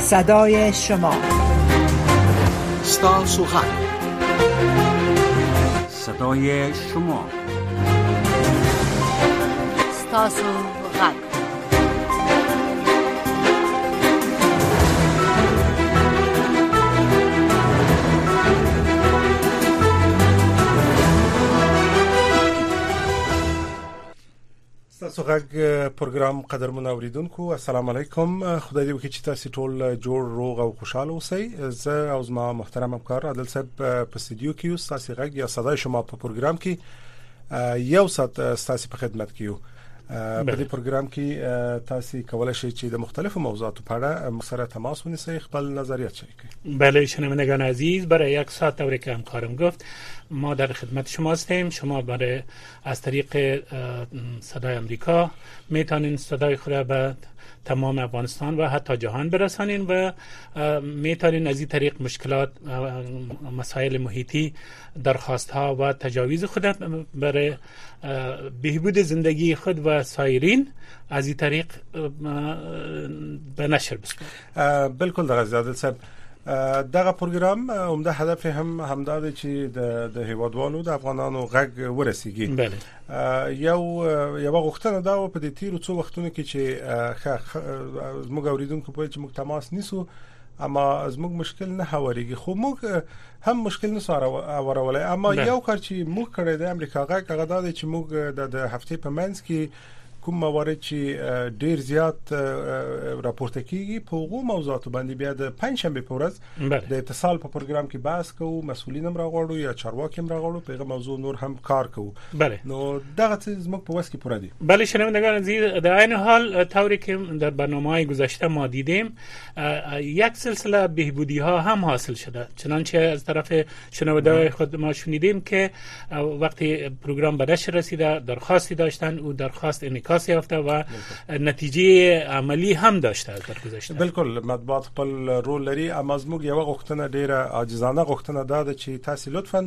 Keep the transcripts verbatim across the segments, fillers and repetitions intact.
صدای شما، ستاسو غږ، صدای شما، ستاسو غږ. ستاسو غږ پروګرام قدرمن اوریدونکو، السلام علیکم. خدای دې وکړي چې تاسو ټول جوړ روغ او خوشاله اوسئ. زه او زما محترم همکار عادل صاحب په استودیو کې یو. ستاسو غږ یا صداي شما په پروګرام کې یو سات ستاسو په خدمت کې یو. په دې پروګرام کې تاسو کولای شئ چې د مختلفو موضوعاتو په اړه سره تماس ونیسئ، خپل نظریات شریک کړئ. بله شنوندگان عزیز، برای یک ساعت طوری که همکارم گفت ما در خدمت شما هستیم. شما برای از طریق صدای امریکا میتونین صدای خود را به تمام افغانستان و حتی جهان برسانین و میتونین از این طریق مشکلات، مسائل محیطی، درخواست ها و تجاویز خود برای بهبود زندگی خود و سایرین از این طریق به نشر بسپارید. بالکل در عادل صاحب، دغه پروګرام عمده هدف هم همدا دی چې د د هیوادوالو د افغانانو غږ ورسیږي. بله. یو یو غوښتنه دا و په دې تیرو څو وختونو کې چې زموږ اوریدونکو په چې موږ تماس نیسو، اما زموږ مشکل نه هواريږي، خو موږ هم مشکل نه سره اورولای. اما بله. یو کار چې موږ کړی د امریکا غږ هغه دا دی چې موږ د هفته په منځ کې کوم موارد چې ډیر زیات راپورته کیږي په هغو موضوعاتو باندې بیا د پنځشنبه په ورځ د اتصال په پروګرام کې بحث کوو، مسؤلین هم راغواړو یا چارواکي هم راغواړو، په هغه موضوع نور هم کار کوو. بله. نو دغه څه زموږ په وس کې پوره دي. بله شنوندگان عزیز، در عین حال طوری که در برنامه‌های گذشته ما دیدیم یک سلسله بهبودی ها هم حاصل شده، چنانچه از طرف شنوندگان خود ما شنیدیم که وقتی پروگرام به نشر رسیده درخواستی داشتن، او درخواست انعکاس یافته و نتیجه عملی هم داشته در گذشته. بالکل، مطبوعات خپل رول لري، اما زموږ یو غوښتنه ډیره عاجزانه غوښتنه ده چې تاسو لطفاً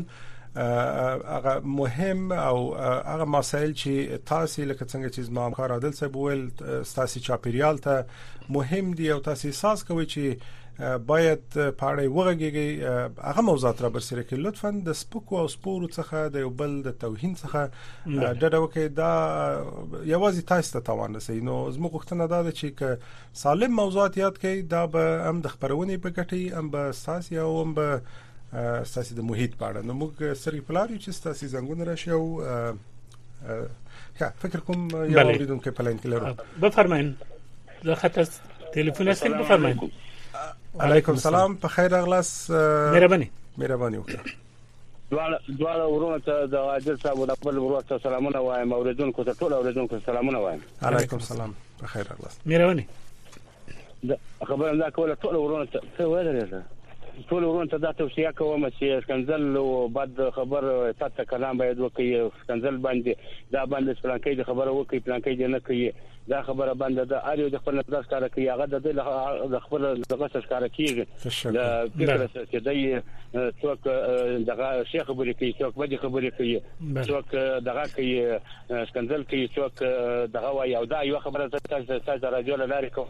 هغه مهم او هغه مسائل چې تاسو لکه څنګه چې زما همکار عادل صاحب ویل تاسو چاپیریال ته مهم دي او تاسو احساس کوئ چې باید پاره وغږیږي، هغه موضوعات را برسره کړئ. لطفاً د سپکو او سپورو څخه د یو بل د توهین څخه ډډه وکړئ. دا یوازې تاسو ته تاوان رسوي. نو زموږ غوښتنه دا ده چې که سالم موضوعات یاد کړئ، دا به هم د خبرونې په ګټي هم به تاسو او هم به تاسو د محیط په اړه. نو موږ سری پلار چې تاسو زنګون راشي او ښه فکر کوم یو اوریدونکو په لاین کې لرو. بفرمایئ، زه خط تلیفون هستم، بفرمایئ. علیکم السلام، په خیر اغلاس. مهرباني مهرباني وکړه. دواړه دواړه ورونه ته د عادل صاحب د خپل ورو ته سلامونه وایم، اوریدونکو ته ټول اوریدونکو سلامونه وایم. علیکم السلام، په خیر اغلاس. مهرباني. د خبر دا کوله ټول ورونه ته څه وایي، ټول ورونه ته دا توصیه کوم چې سکنزل او بعد خبر تاسو کلام باید وکړي، سکنزل باندې دا باندې پلانکې د خبره وکړي، پلانکې دې نه کوي، دا خبره باندې دا اړیو د خپل نظر کار کوي، هغه د خپل دغه څخه کیږي. د فکر چې دای څوک دغه شیخ خبرې کوي، څوک باندې خبرې کوي، څوک دغه کوي سکنزل کوي، څوک دغه وایي، او دا یو خبره تاسو تاسو راځو لاره کوم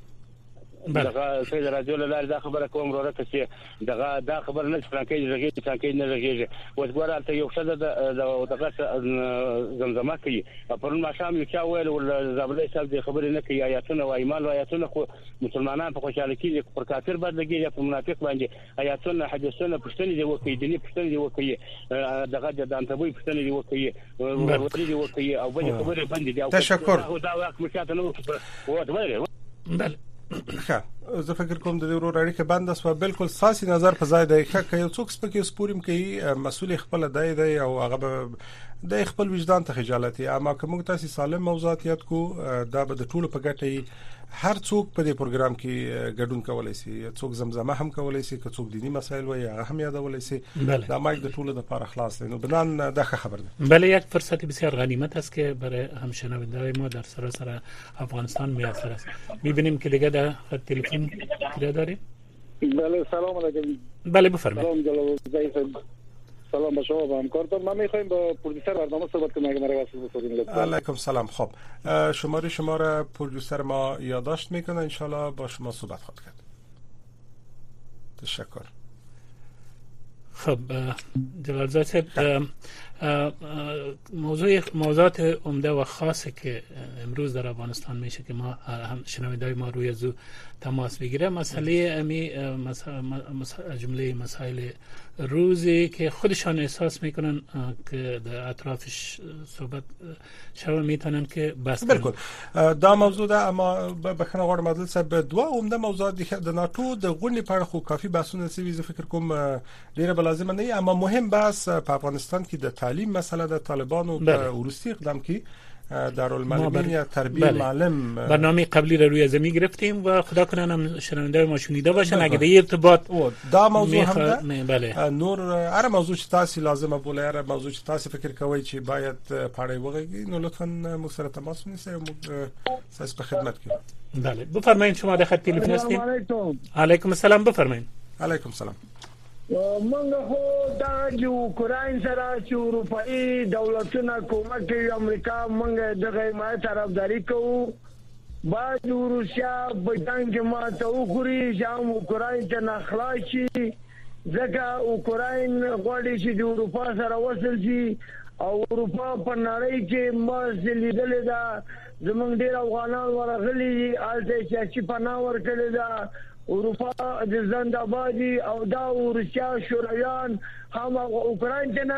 دغه سید راځو لاره دا خبره کوم ورته چې دغه دا خبر نه فرانکې رګي فرانکې نه رګي وځګوره ته یو څه د دغه زمزمه کوي. پرون ما شام یو چا ویل ول زابلې صاحب د خبرې نه کوي، آیاتونه او ایمان او آیاتونه خو مسلمانان په خوشاله کې پر کافر بدلږي یا په منافق باندې آیاتونه حدیثونه پښتني دی وکي، دیني پښتني دی وکي، دغه د انتبوي پښتني دی وکي، ورته دی وکي، او بل خبره باندې دی. تشکر. دا وخت مشاته نو وته بله. ښه، زه فکر کوم د دې ورو اړیکه بند اسوه. بالکل ساسي نظر په ځای دی. ښه، که یو څوک سپکې سپوریم کوي، مسؤل خپل دی دی او هغه د خپل وجدان ته خجالتي. اما که موږ تاسو سالم موضوعات یاد کو، دا به د ټولو په ګټه هر څوک په دې پروګرام کې ګډون کولای شي. څوک زمزمه هم کولای شي، که څوک دینی مسایل وایي هغه هم یادولای شي. دا مایک د ټولو لپاره خلاص دی. نو بنان دا خبر ده. بله، یک فرصت بسیار غنیمت است که برای همشنوندگان ما در سراسر افغانستان میسر است. میبینیم که دیگه در تلفن کجا داریم. بله، سلام علیکم. بله بفرمایید. سلام به شما و همکارتان. من میخوایم با پرودوسر برنامه صحبت کنم اگه مرا واسه بکنید. علیکم سلام. خب شماره شما را پرودوسر ما یادداشت میکنه، ان شاء الله با شما صحبت خواهد کرد. تشکر. خب جلال زاده صاحب، موضوع موضوعات عمده و خاصی که امروز در افغانستان میشه که ما هم شنوندگان ما روی زو تماس بگیره، مسئله امی جمله مسائل روزی که خودشان احساس میکنن که در اطرافش صحبت شما میتونن که بس بالکل دا موضوع ده، اما بخنه غواړم عادل صاحب دوه عمده موضوعات د ناتو د غونډې په اړه خو کافي بحثونه سوي، زه فکر کوم ډیره بلازمه نه، اما مهم بحث په افغانستان کې د تعلیم مسله د طالبانو په ورستي اقدام کې دارالمعلمین یا تربیه معلم برنامه قبلی رو روی زمین گرفتیم و خدا کنه هم شنونده ما شنیده باشن اگه به ارتباط دا موضوع هم ده. بله. نور هر موضوع چې تاسو لازمه بوله، هر موضوع چې تاسو فکر کوئ چې باید پاړې وغږی، نو لطفا مو سره تماس ونیسئ، موږ تاسو په خدمت کې. بله بفرمایید، شما د خط تلفن هستید. علیکم. علیکم السلام، بفرمایید. علیکم السلام. منګه خو دا چې اوکراین سره چې اروپאי دولتونه کومک کوي، امریکا منګه دغه ما طرفداري کوو، بعد روسیا په جنگ کې ما ته وخوري چې هم اوکراین ته نخلاص شي، ځکه اوکراین غواړي چې د اروپا سره وصل شي، او اروپا په نړۍ کې ما لیدلې ده زمونږ ډېر افغانان ورغلي هلته سیاسي پناه ورکړې ده، اروپا د زنده‌بادي او دا روسیا شورویان هم اوکراین ته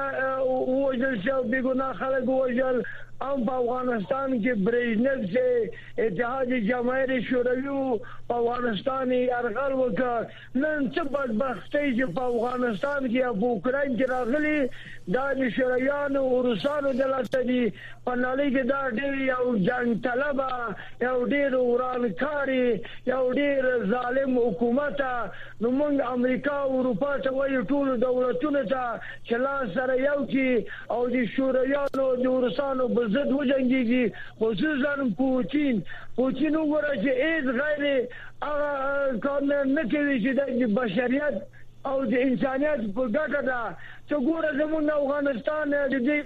وژل شو، بیګناه خلک وژل، هم په افغانستان کې برژنیف چې اتحاد جماهیر شوروي په افغانستان یرغل وکړ، نن څه بدبختي چې په افغانستان کې او په اوکراین کې راغلي، دا د شورویانو او روسانو د لاسه دي، په نړۍ کې دا ډېر یو جنګ طلبه، یو ډېر ورانکاري، یو ډېر ظالم حکومت. نو موږ امریکا او اروپا ته وایو ټول دولتونو ته چې لاس سره یو کړي او د شورویانو د روسانو په ضد وجنګېږي، خصوصا پوتین. پوتین وګوره چې هېڅ غیر هغه کار نه کوي چې د بشریت او د انسانیت په ګټه ده. ته ګوره زمونږ افغانستان د دې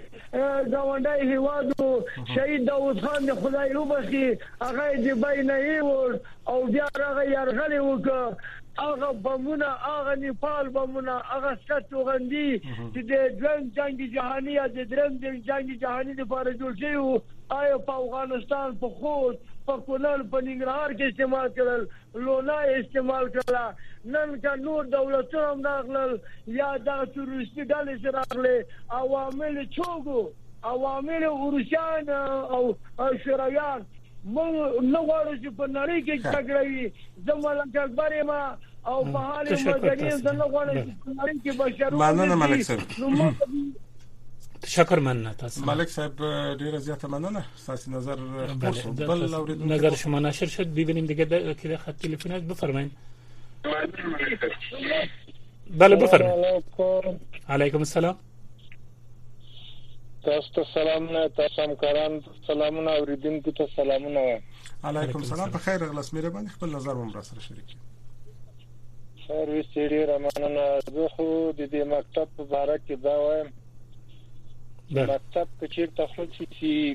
ګاونډی هېواد شهید داود خان د خدای وبخښي، هغه یې د بی نه یووړ او بیا هغه یرغل یې وکړ، هغه بمونه، هغه نیپال بمونه، هغه سکه توغندي چې د دویم جنګ جهاني یا د درېیم جنګ جهاني لپاره جوړ شوي وو، آیا په افغانستان په خوست، په کونړ، په ننګرهار کې استعمال کړل، لونا استعمال کړله. نن که نور دولتونه هم راغلل یا دغه تروریستي ډلې چې راغلې، عوامل څوک وو؟ عوامل روسیان او شورویان. موږ نه غواړو چې په نړۍ کې جګړه وي. زه ملک اکبر یم او په حال مدني زه نه غواړم چې په نړۍ کې بشر مننه ملک صاحب. تشکر مننه تاسو ملک صاحب، ډیره زیاته مننه. تاسو نظر بل اوریدونکو نظر شما نشر شد، ببینیم دیگه که خط تلفن است. بفرمایید. بله بفرمایید. علیکم السلام. تاسو ته سلامونه، تاسو همکاران سلامونه، اوریدونکو ته سلامونه. علیکم السلام، په خیر غلاس مې باندې خپل نظر هم را سره شریک. خیر وي ډیره مننه. زه خو د دې مکتب په اړه کې دا وایم، مکتب کې چیرته خلک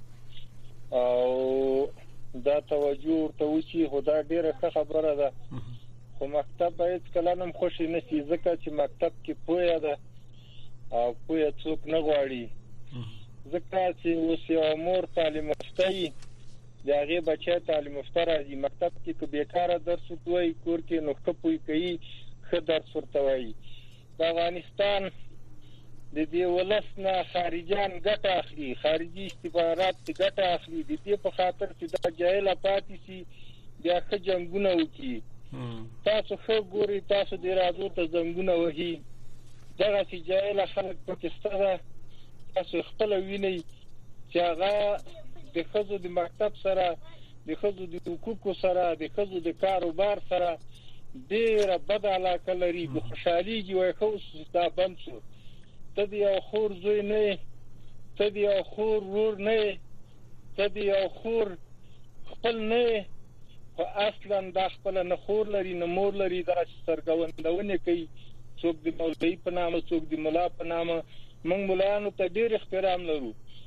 او دا توجه ورته وشي، خو دا ډیره ښه خبره ده، خو مکتب باید کله هم خوشي نه شي، ځکه چې مکتب کې پوهه ده او پوهه څوک نه غواړي. ځکه چې اوس یو مور تعلیم یافته وي، د هغې بچی تعلیم یافته راځي، مکتب کې که بیکاره درس ورته وایي، کور کې نو ښه پوه کوي، ښه درس ورته وایي. د افغانستان د دې ولس نه خارجان ګټه اخلي، خارجي استخبارات ګټه اخلي، د دې په خاطر چې دا جاهل پاتې شي، بیا ښه جنګونه وکړي. تاسو ښه ګورئ، تاسو د راځو ته زنګونه وهي، دغسې جاهله خلک پکې شته ده. تاسو خپله وینئ چې هغه د ښځو د مکتب سره، د ښځو د حقوقو سره، د ښځو د کاروبار سره ډېره بده علاقه لري. د خوشحالېږي وایي ښه اوس دا بند شو، ته د یو خور زوی نه یې، ته د یو خور ورور نه یې، ته د یو خور خپل نه یې، خو اصلا دا خپله نه خور لري نه مور لري. داسې سرګردونې کوي، څوک د مولوي په نامه، څوک د ملا په نامه. موږ ملایانو ته ډېر احترام لرو،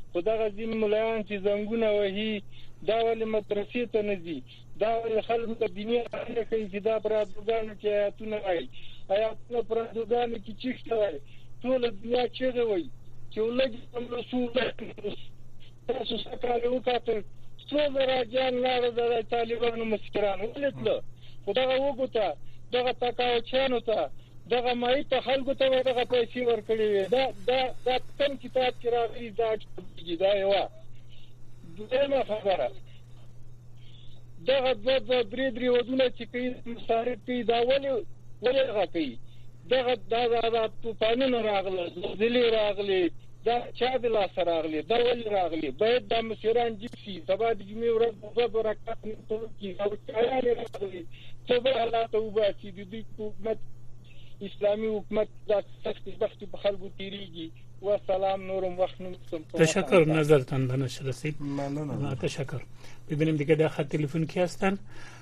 خو دغه ځین ملایان چې زنګونه وهي دا ولې مدرسې ته نه ځي دا ولې خلکو ته دیني اړه کوي چې دا برادرګانو کې آیاتونه وایي آیاتونه برادرګانو کې چیښته وایي ټول دنیا چیغه وایي چې ولګي رسول تاسو سکاله وکړه څو راځان لاره د طالبانو مسکرانو ولته خدای وګوره دغه تکاوچانو ته دغه مای ته خلکو ته دغه پیسې ورکړي دا دا دا تم کتاب کې راغلي دا دا یو دغه خبره دغه د درې درې ودونه چې کوي مصارف کوي دا ولې ولې راکړي دغه دا د طوفانونو راغله زلزلې راغلي دا چا د لاس راغلي دا ولې راغلي باید د مسیران جپسي سبا د جمعې ورځ په برکت نه کوي او چا یې راغلي څه به الله توبه چې د دې حکومت اسلامي حکومت د سخت بخت په خلکو تیریږي و سلام نورم وخت نوستم تشکر نظرتان به نشر رسید ممنونم تشکر ببینیم دیگه در خط تلفن کی هستن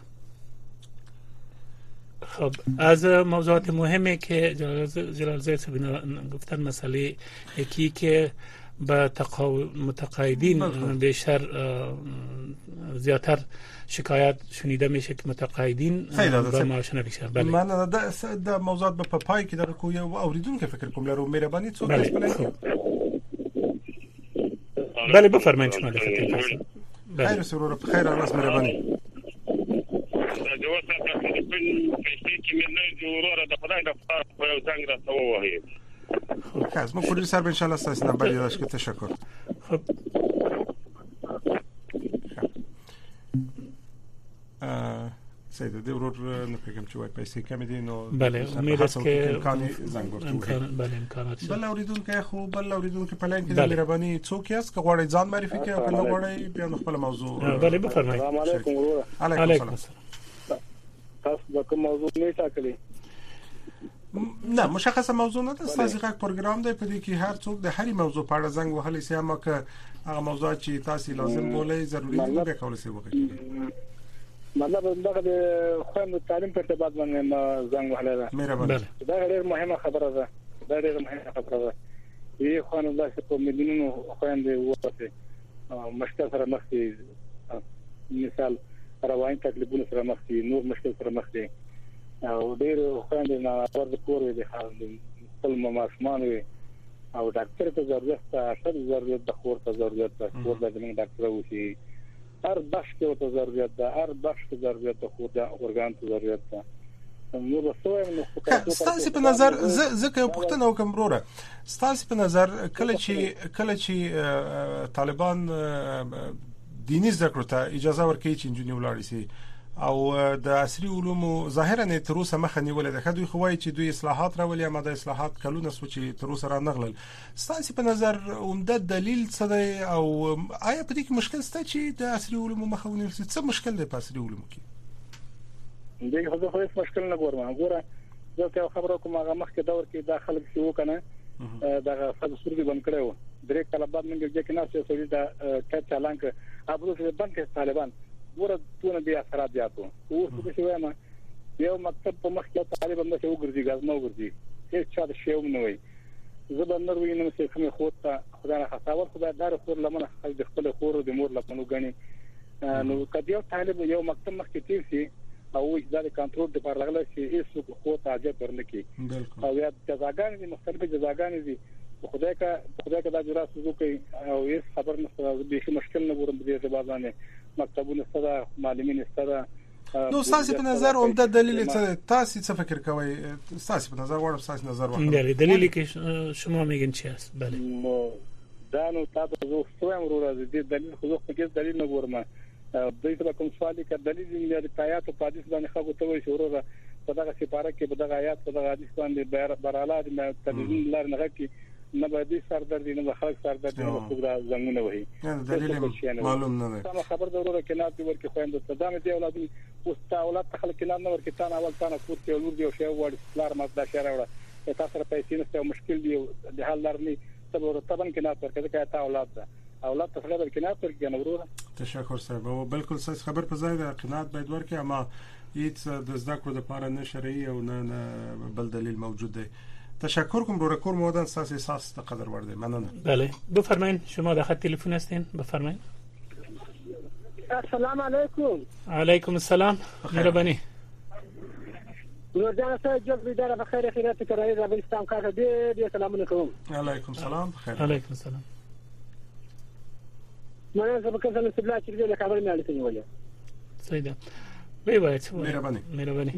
خب از موضوعات مهمی که جلال زید سبینا گفتن مسئله یکی که با متقاعدین بیشتر زیادتر شکایت شنیده میشه که متقاعدین با معاش نمیشن. بله من د موضوعات په پای کې د کوی اوریدونکو فکر کوم لرو مهرباني څوک بله بله بفرمایید شما د خطر هستید. خیر سرور بخیر الله مهرباني جو وسه په پیسې کې مې نه جوړه د خدای د په یو څنګه راځو وایي خلاص ما پولیس سره ان شاء الله استثنا بلی داشت که تشکر. خب سید د ورور نه پیغام چې وای پیسې کم دي نو بله امید است که امکان زنګ ورته بله امکانات بل اوریدونکو خو بل اوریدونکو په لین کې د مهرباني څوک یاست که غواړئ ځان معرفي کړئ او که غواړئ بیا خپل موضوع بله بفرمایئ. السلام علیکم ورور. علیکم السلام. تاسو د کوم موضوع نه ټاکلی؟ نه مشخصه موضوع نه ده تاسو غږ پروګرام دی په دې کې هر څوک د هرې موضوع په اړه زنګ وهلی سي اما که هغه موضوع چې تاسو لازم بولئ ضروري نه به کول سي وکړي مطلب دغه د خوند تعلیم په ارتباط باندې زنګ وهلی ده. مهرباني دا ډېر مهمه خبره ده دا ډېر مهمه خبره ده یی خوند د په مليونو خوند وته مشکل سره مخ دي مثال رواني تکلیفونه سره مخ دي نور مشکل سره مخ دي او ډېر خوند نه ورته کور دي خپل ماشومان او ډاکټر ته ضرورت ته اصل ضرورت د خور ته ضرورت ته خور د موږ ډاکټر وشي هر بخش کې ته ضرورت ده هر بخش کې ضرورت ته خور د اورګان ته ضرورت ده نو رسوي نو ستاسو په نظر زکه یو پښتنه وکم وروره ستاسو په نظر کله چې کله چې طالبان دیني زده کړو ته اجازه ورکړي چې انجنیر ولاړ شي او د عصري علومو ظاهرا نه تر اوسه مخه نیولې ده خدای خو وایي چې دوی اصلاحات راولي اما د اصلاحات کلونه سوچي تر اوسه را نغلل ستاسو په نظر عمده دلیل څه دی او آیا په دې کې مشکل شته چې د عصري علومو مخه ونیول شي څه مشکل دی په عصري علومو کې دغه خو هیڅ مشکل نه ګورم ګوره زه ته خبرو کوم هغه مخکې دور کې داخله شي وکنه دغه خپل سوري بند کړو درې کله بعد موږ چې کنه چې سوري دا کټ چالان ک ابرو چې بند کې طالبان ګوره ټول بیا اثرات یاتو او څه شي وایم یو مکتب په مخ کې طالبان د یو ګرځي غاز نو ګرځي هیڅ چا د شیو نه وي زبندر وینم چې کوم خو ته خدای نه خاصور خدای دار خور لمنه خپل خپل خور د مور لپاره غني نو کدی یو طالب یو مکتب مخ کې تیر شي او دا د کنټرول د پر لغله چې هیڅ خو ته اجازه ورنکي او یا جزاګان دي مختلف جزاګان دي خدای کا خدای کا دا جرأت وکړي او هیڅ خبر نه به مشکل نه ورم دي په بازانه مکتبونه ستاره معلمین ستاره نو تاسو په نظر عمده دلیل څه تاسو څه فکر کوئ تاسو په نظر وړم تاسو نظر وړم بله دلیلی که شما میگین چی است بله دا نو تاسو زه څوم ورو راځي دلیل خو زه هیڅ دلیل نه ګورم دوی ته کوم سوالي ک دلیل یې د آیات او حدیث باندې خو ته وایي شروع په دغه سپاره کې په دغه آیات په دغه حدیث باندې براله د تدوین لار نه کې نه به دي سردردي نه خلک سردردي نه خبره زمونه وهي دلیل معلوم نه ده خبر ضروره کې نه دی ورکه خويند صدام دی اولاد او استاولات خلک نه نه ورکه تان اول تان کور کې ولور دی او شی وړ لار مزدا شهر وړه تاسو سره پیسې نشته مشکل دی د حل لار نه تبور طبعا کې نه ورکه کې تا اولاد ده اولاد ته خبر کې نه ورکه نه وروره تشکر صاحب او بالکل صحیح خبر په ځای د قناعت باید ورکه اما هیڅ د زده کړو لپاره نه شرعي او نه بل دلیل موجود دی تشکر کوم رو کور مودن اساس اساس قدر ورده مننه. بله بفرمایید شما در خط تلفن هستین بفرمایید. السلام علیکم. علیکم السلام مهربانی. نورجان صاحب جوړ بیدار په خیر خیرات کرای د افغانستان کار دې دې سلام علیکم. علیکم السلام بخیر. علیکم السلام. مانه زه په کوم څه بلا چې دې له خبرې نه لته نیولې. سیده. وی وای څه مهرباني. مهرباني.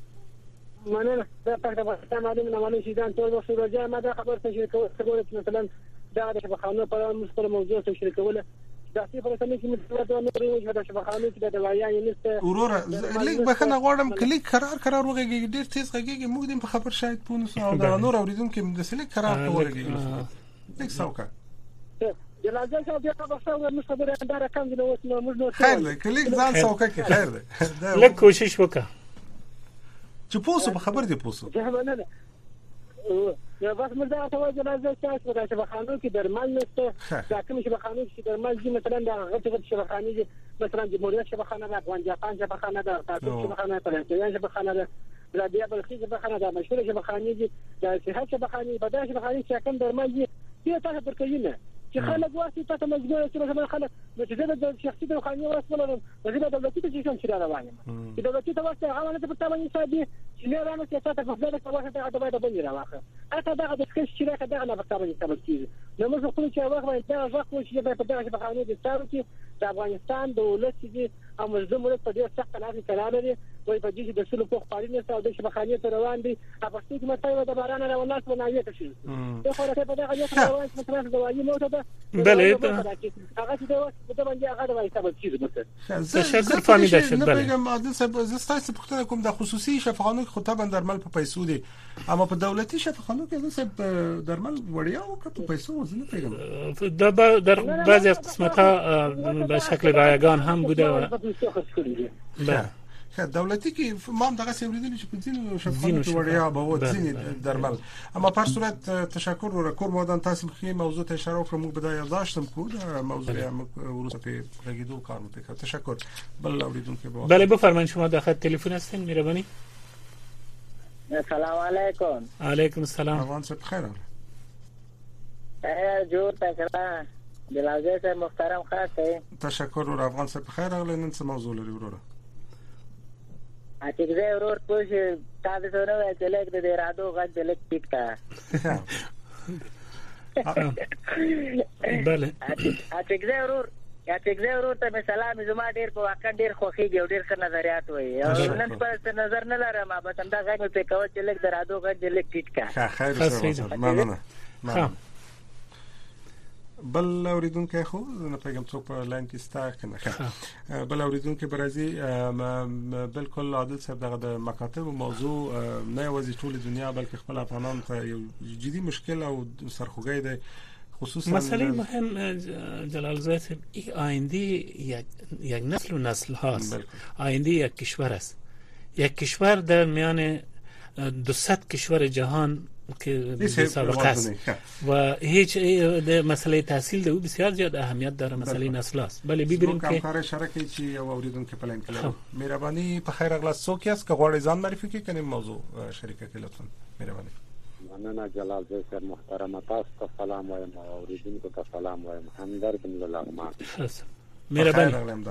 مننه دا په افغانستان باندې نه مالي شیدان ټول وخت روزه ما دا خبر څه شریکول څه مثلا دا د شبخانو په مستقله موضوع څه شریکول دا څه په سمې کې مستوى نو وروي دا شبخانو چې د دوايان نسته اورورا لیک بخنه غواړم کلیک قرار قرار وګږي ډیر تیز غږیږي موږ دیم په خبر شاید پونه سو دا نور اوریدونکو د سلیک قرار وګږي لیک سوکا جلازه صاحب بیا په څو مش خبره دا رقم دی نو موږ نو خیر دی کلیک ځان سوکا کې خیر دی لږ کوشش وکړه چې پوسو په خبر دی پوسو نه نه یا بس موږ دا ته جلازه صاحب په شبخانو کې درمل نشته دا کوم شبخانو چې درمل دي مثلا دا غټ غټ شبخانه دي مثلا د موریا شبخانه د افغان جاپان شبخانه د تاسو شبخانه ترکیه شبخانه د رابعه بلخي شبخانه د مشهور شبخانه دي د صحت شبخانه په داسې شبخانه چې کوم درمل دي چې تاسو پرکینه چې خلک واسي تاسو مجبور چې مثلا خلک چې د شخصي درخاني ورسول نو د دولتي ته چې څنګه روانه چې دولتي ته واسي هغه نه په تابع حسابي چې نه رانه چې تاسو په ځای کې واسي ته باید باندې راوخه اته دا د څه چې راکړه دا نه په تابع حساب کیږي نو موږ خو چې هغه دا وخت چې په دغه شبخانه دي تاسو چې د افغانستان دولت چې او مزدوم ولې په دې سخت حالات کې قرار لري وای په دې چې د سلو په خارینه سره د شبخانه ته روان دي په څه کې متای د باران نه ولناس ونایې ته شي دا خو راته په دغه ځای روان چې مثلا د وایي موته ده بله هغه چې دا باندې هغه وایي حساب کیږي مثلا تشکر فهمیده شد. نه بله بگم عادل صاحب زستای پختنه کوم د خصوصي شفاخانو خو طبعا درمل په پیسو دي اما په دولتي شفاخانو کې صاحب درمل وړیا او په پیسو زنه پیغام دا در بعضی از قسمت‌ها به شکل رایگان هم بوده و بله دولتي کې ما هم دغه سیوریدل چې په ځینو شفاخانو کې وړیا به و ځینې درمل اما په صورت تشکر ورکور کور مودن تاسو مخې موضوع ته اشاره وکړم موږ بدايه داشتم کو دا موضوع ورسته په غږیدو کار وکړ تشکر بل اوریدونکو به بله بفرمایید شما در خط تلفن هستین مهربانی. السلام علیکم. علیکم السلام. افغان صاحب خیر اے جوړ تکړه جلازه صاحب محترم خاصه تشکر ور افغان صاحب خیر اغله نن څه موضوع لري وروره اته زه ورور پوه تاسو سره چې لیک د رادو غږ د لیک ټیک تا بله اته زه ورور اته زه ورور ته سلام زما ډیر په واقع ډیر خوخي ډیر ښه نظریات وي او نن په نظر نه لرم ما به څنګه غږ په کول چې لیک د رادو غږ د لیک ټیک تا خیر سره مننه مننه بل اوریدونکو خو نه پیغام څوک په لاین کې ستا کنه بل اوریدونکو برازي بالکل عادل صاحب دغه د مکاتب موضوع نه وځي ټول دنیا بلکې خپل افغانان ته یو جدي مشکل او سرخوږی دی خصوصا مسئله مهم جلال زاده صاحب این آینده یک یک نسل و نسل هاست آینده یک کشور است یک کشور در میان دوصد کشور جهان که سابقه است و هیچ مسئله تحصیل ده بسیار زیاد اهمیت داره مسئله نسل است بله ببینیم که کار شرکتی چې یو اوریدونکو په لین کې مهرباني په خیر اغلا څوک یاست که غواړئ ځان معرفي کړئ کنه موضوع شریکه کې لطفا مهرباني مننه جلال زه سر محترم تاسو ته سلام وایم او اوریدونکو ته سلام وایم همدرد لغمان مهرباني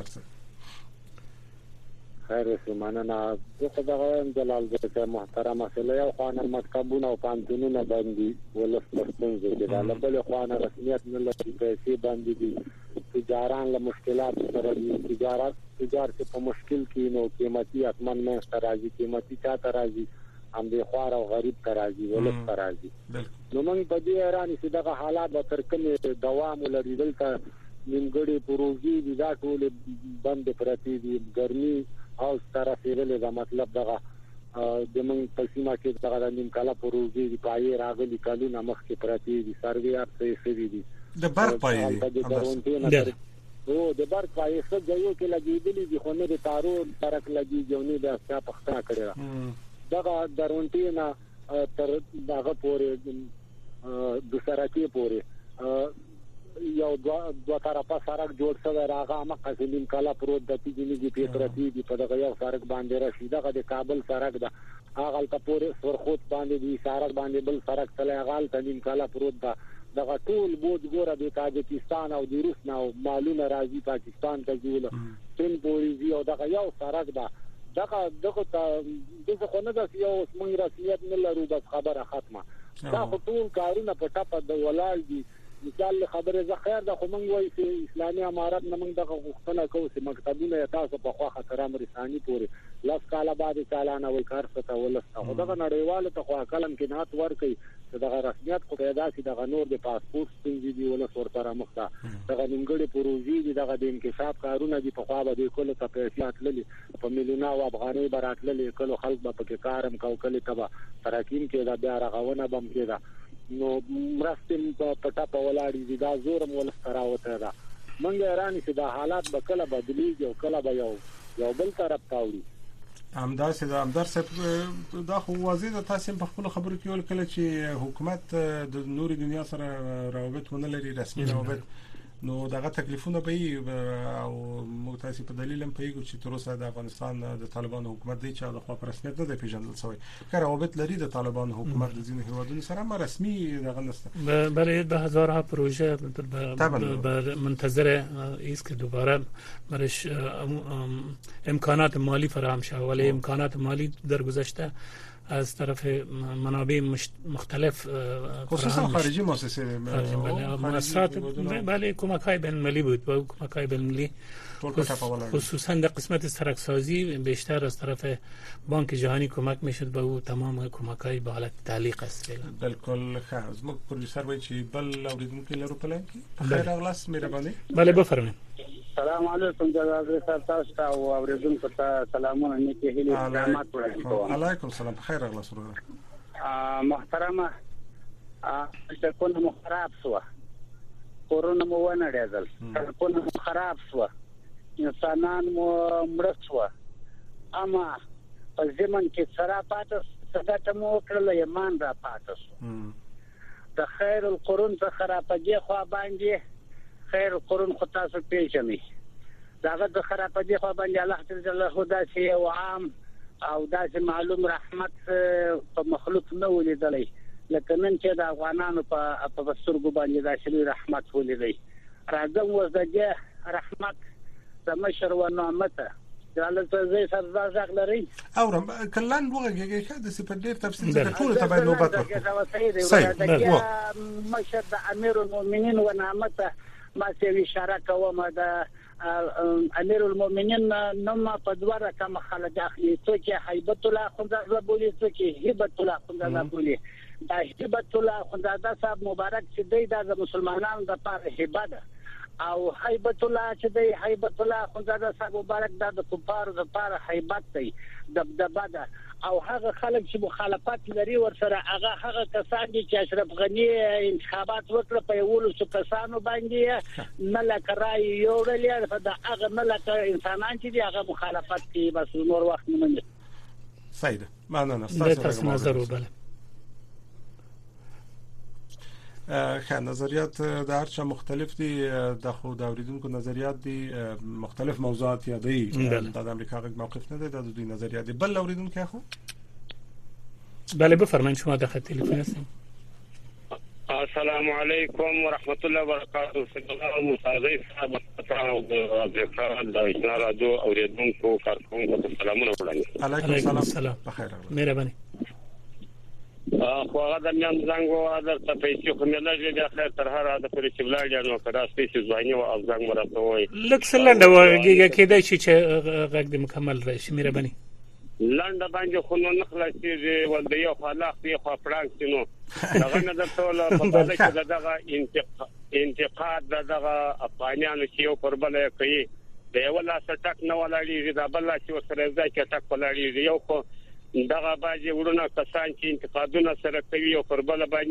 خیر سمانه زه خدای جلال زه محترم اصله یو خانه مکتبونه او پانتونونه باندې ولس پښتون زه دا بل خانه رسمیت نه لري پیسې باندې دي تجاران له مشکلات سره دي تجارت تجارت په مشکل کې نو قیمتي اتمن نه راځي قیمتي چا ته راځي هم د خوار او غریب ته راځي ولس ته راځي نو موږ په دې اړه چې دغه حالات به تر کومه دوام ولري دلته نیمګړي پروژې دي دا ټول بند پرتی دي ګرمي او ستاره فیرل دا مطلب دغه د موږ په سیمه کې دغه نیم کاله پروژې دی پای راغلي کلونه مخکې پراتی دي سروي اپ سوي دي د برق پای دی او د برق پای څه ځایو کې لګېدلې دي خو نه د تارو ترک لګي جونې د اسیا پښتنه کړی دغه درونټي نه تر دغه پورې د سرکې پورې یو دوه طرفه سړک جوړ شوی راغه مکه سلیم کلا پروت د تیجنیږي پیترتی دی په دغه یو سړک باندې راشي دغه د کابل سړک ده هغه ته پورې سرخوت باندې دی سړک باندې بل سړک تل هغه تلیم کلا پروت ده دغه ټول بوج ګوره د تاجکستان او د روس نه مالونه راځي پاکستان ته جوړه سن پوری او دغه یو سړک ده دغه دغه دغه خونه د یو موږ رسمیت نه لرو بس خبره ختمه دا ټول کارونه په ټاپه د ولال دي مثال خبره زه خیر د خو موږ وایي چې اسلامي امارات نه موږ دغه غوښتنه کوو چې مکتبونه تاسو په خوا خطرام رساني پورې لاس کاله بعد چالانه وي کار څه ولسته خو دغه نړیواله ته خو کلم کې نات ورکي دغه رسمیت خو پیدا سي دغه نور د پاسپورت ستونزې دی ولا سره مخته دغه نیمګړي پروژې دي دغه د انکشاف کارونه دي په خوا به د کله ته پیسې اتللې په میلیونه او افغاني براتللې کله خلک به پکې کارم کو کله تبا تراکین کې دا بیا راغونه بم کې دا نو مرستم په پټا په ولاړی دي دا زور مول ستراوته دا منګ رانی چې دا حالات به کله بدلیږي او کله به یو یو بل طرف تاوړي همدا سي دا همدار صاحب دا خو واضح ده تاسو په خپل خبرو کې ول کله چې حکومت د نوري دنیا سره روابط ونه لري رسمي روابط نو دغه تکلیفونه به او متاسف په دلیل هم پیګو چې تر اوسه د افغانستان د طالبانو حکومت دی چې د خپل رسمیت نه دی پیژندل شوی که روابط لري د طالبانو حکومت د ځینو هیوادونو سره ما رسمي دغه نسته برای به هزارها پروژه بر منتظر است که دوباره برش امکانات مالی فراهم شود ولی امکانات مالی در گذشته از طرف منابع مختلف خصوصا خارجی مؤسسه مؤسسات بله کمک‌های بین‌المللی بود و کمک‌های بین‌المللی خصوصا در قسمت سرکسازی بیشتر از طرف بانک جهانی کمک میشد به او تمام کمک‌های به حالت تعلیق است بالکل خاص مو پروډوسر وای چې بل اوریدونکو لرو پلان کې خیر اغلاس مهرباني بله بفرمایئ السلام علیکم جناب تاسو ته او اوریدونکو ته سلامونه نیکی هیلې سلامات وړاندې کوم علیکم السلام خیر اغلاس ورو محترمه چې کو نو خراب شو کورونا مو ونه ډېدل کو نو خراب شو انسانان مو مړ شو اما په زمن کې سره پاتې څنګه مو کړل ایمان را پاتې شو د خیر القرون څخه را پدې خو باندې خیر القرون خو تاسو پیژنئ داغه د خرابې خو باندې الله تعالی خدا شي او عام او داسې معلوم رحمت په مخلوق نه ولیدلې لکه نن چې د افغانانو په په سترګو باندې داسې رحمت ولیدلې راځم وزګه رحمت سمشر و نعمت داله زي سر ځاګ لري اورم کلان وګه کې د سپر ډیر تفصیل ته ټول ته باید نوبت ورکړو صحیح مشهد امیر المؤمنین و نعمت ما څه اشاره کوم د امیر المؤمنین نوم په دوه رقم خلک اخلي څوک هیبت الله خدای بولی څوک هیبت الله خدای بولی دا هیبت الله خدای صاحب مبارک چې د مسلمانانو د لپاره هیبت او هیبت الله چې دی هیبت الله خدای صاحب مبارک د کفارو د لپاره هیبت دی دبدبه ده او هغه خلک چې مخالفت لري ورسره هغه هغه کسان چې اشرف غنی انتخابات وکړ په یولو څو کسانو باندې نه لکه رای یو لري دا هغه نه لکه انسانان چې هغه مخالفت کوي بس نور وخت نه مني سیده معنا نه تاسو نظر وبله خا نظریات د هرچا مختلف دي د خو د اوریدونکو نظریات دي مختلف موضوعات یادي د امریکا غږ موقف نه دی د دوی نظریات دي بل اوریدونکو خو بله بفرمایئ شما د خط تلفن هستین السلام علیکم ورحمت الله وبرکاته سلام مصاغی صاحب او د افکار د اشاره اوریدونکو کارکونکو سلامونه وړاندې علیکم السلام بخیر مهرباني خو هغه د میان زنګ او د پیسې خو نه لږه د اخر تر هر د پرې چې بلاډ نو کدا سپیس ځواني او زنګ مرته وای لکسلند وګه کېدای شي چې غږ د مکمل راشي مهرباني لنډه باندې خو نو نخلاصي ول د یو خلاق دی خو پرانک نو هغه نه د ټول په بل کې دغه انتقاد دغه افغانانو چې یو پر بل کوي د یو لا سټک نه ولاړي دا بل چې سره ځای کې ټک ولاړي یو خو دغه باجی ورونه کسان چې انتقادونه سره کوي او پر بل باندې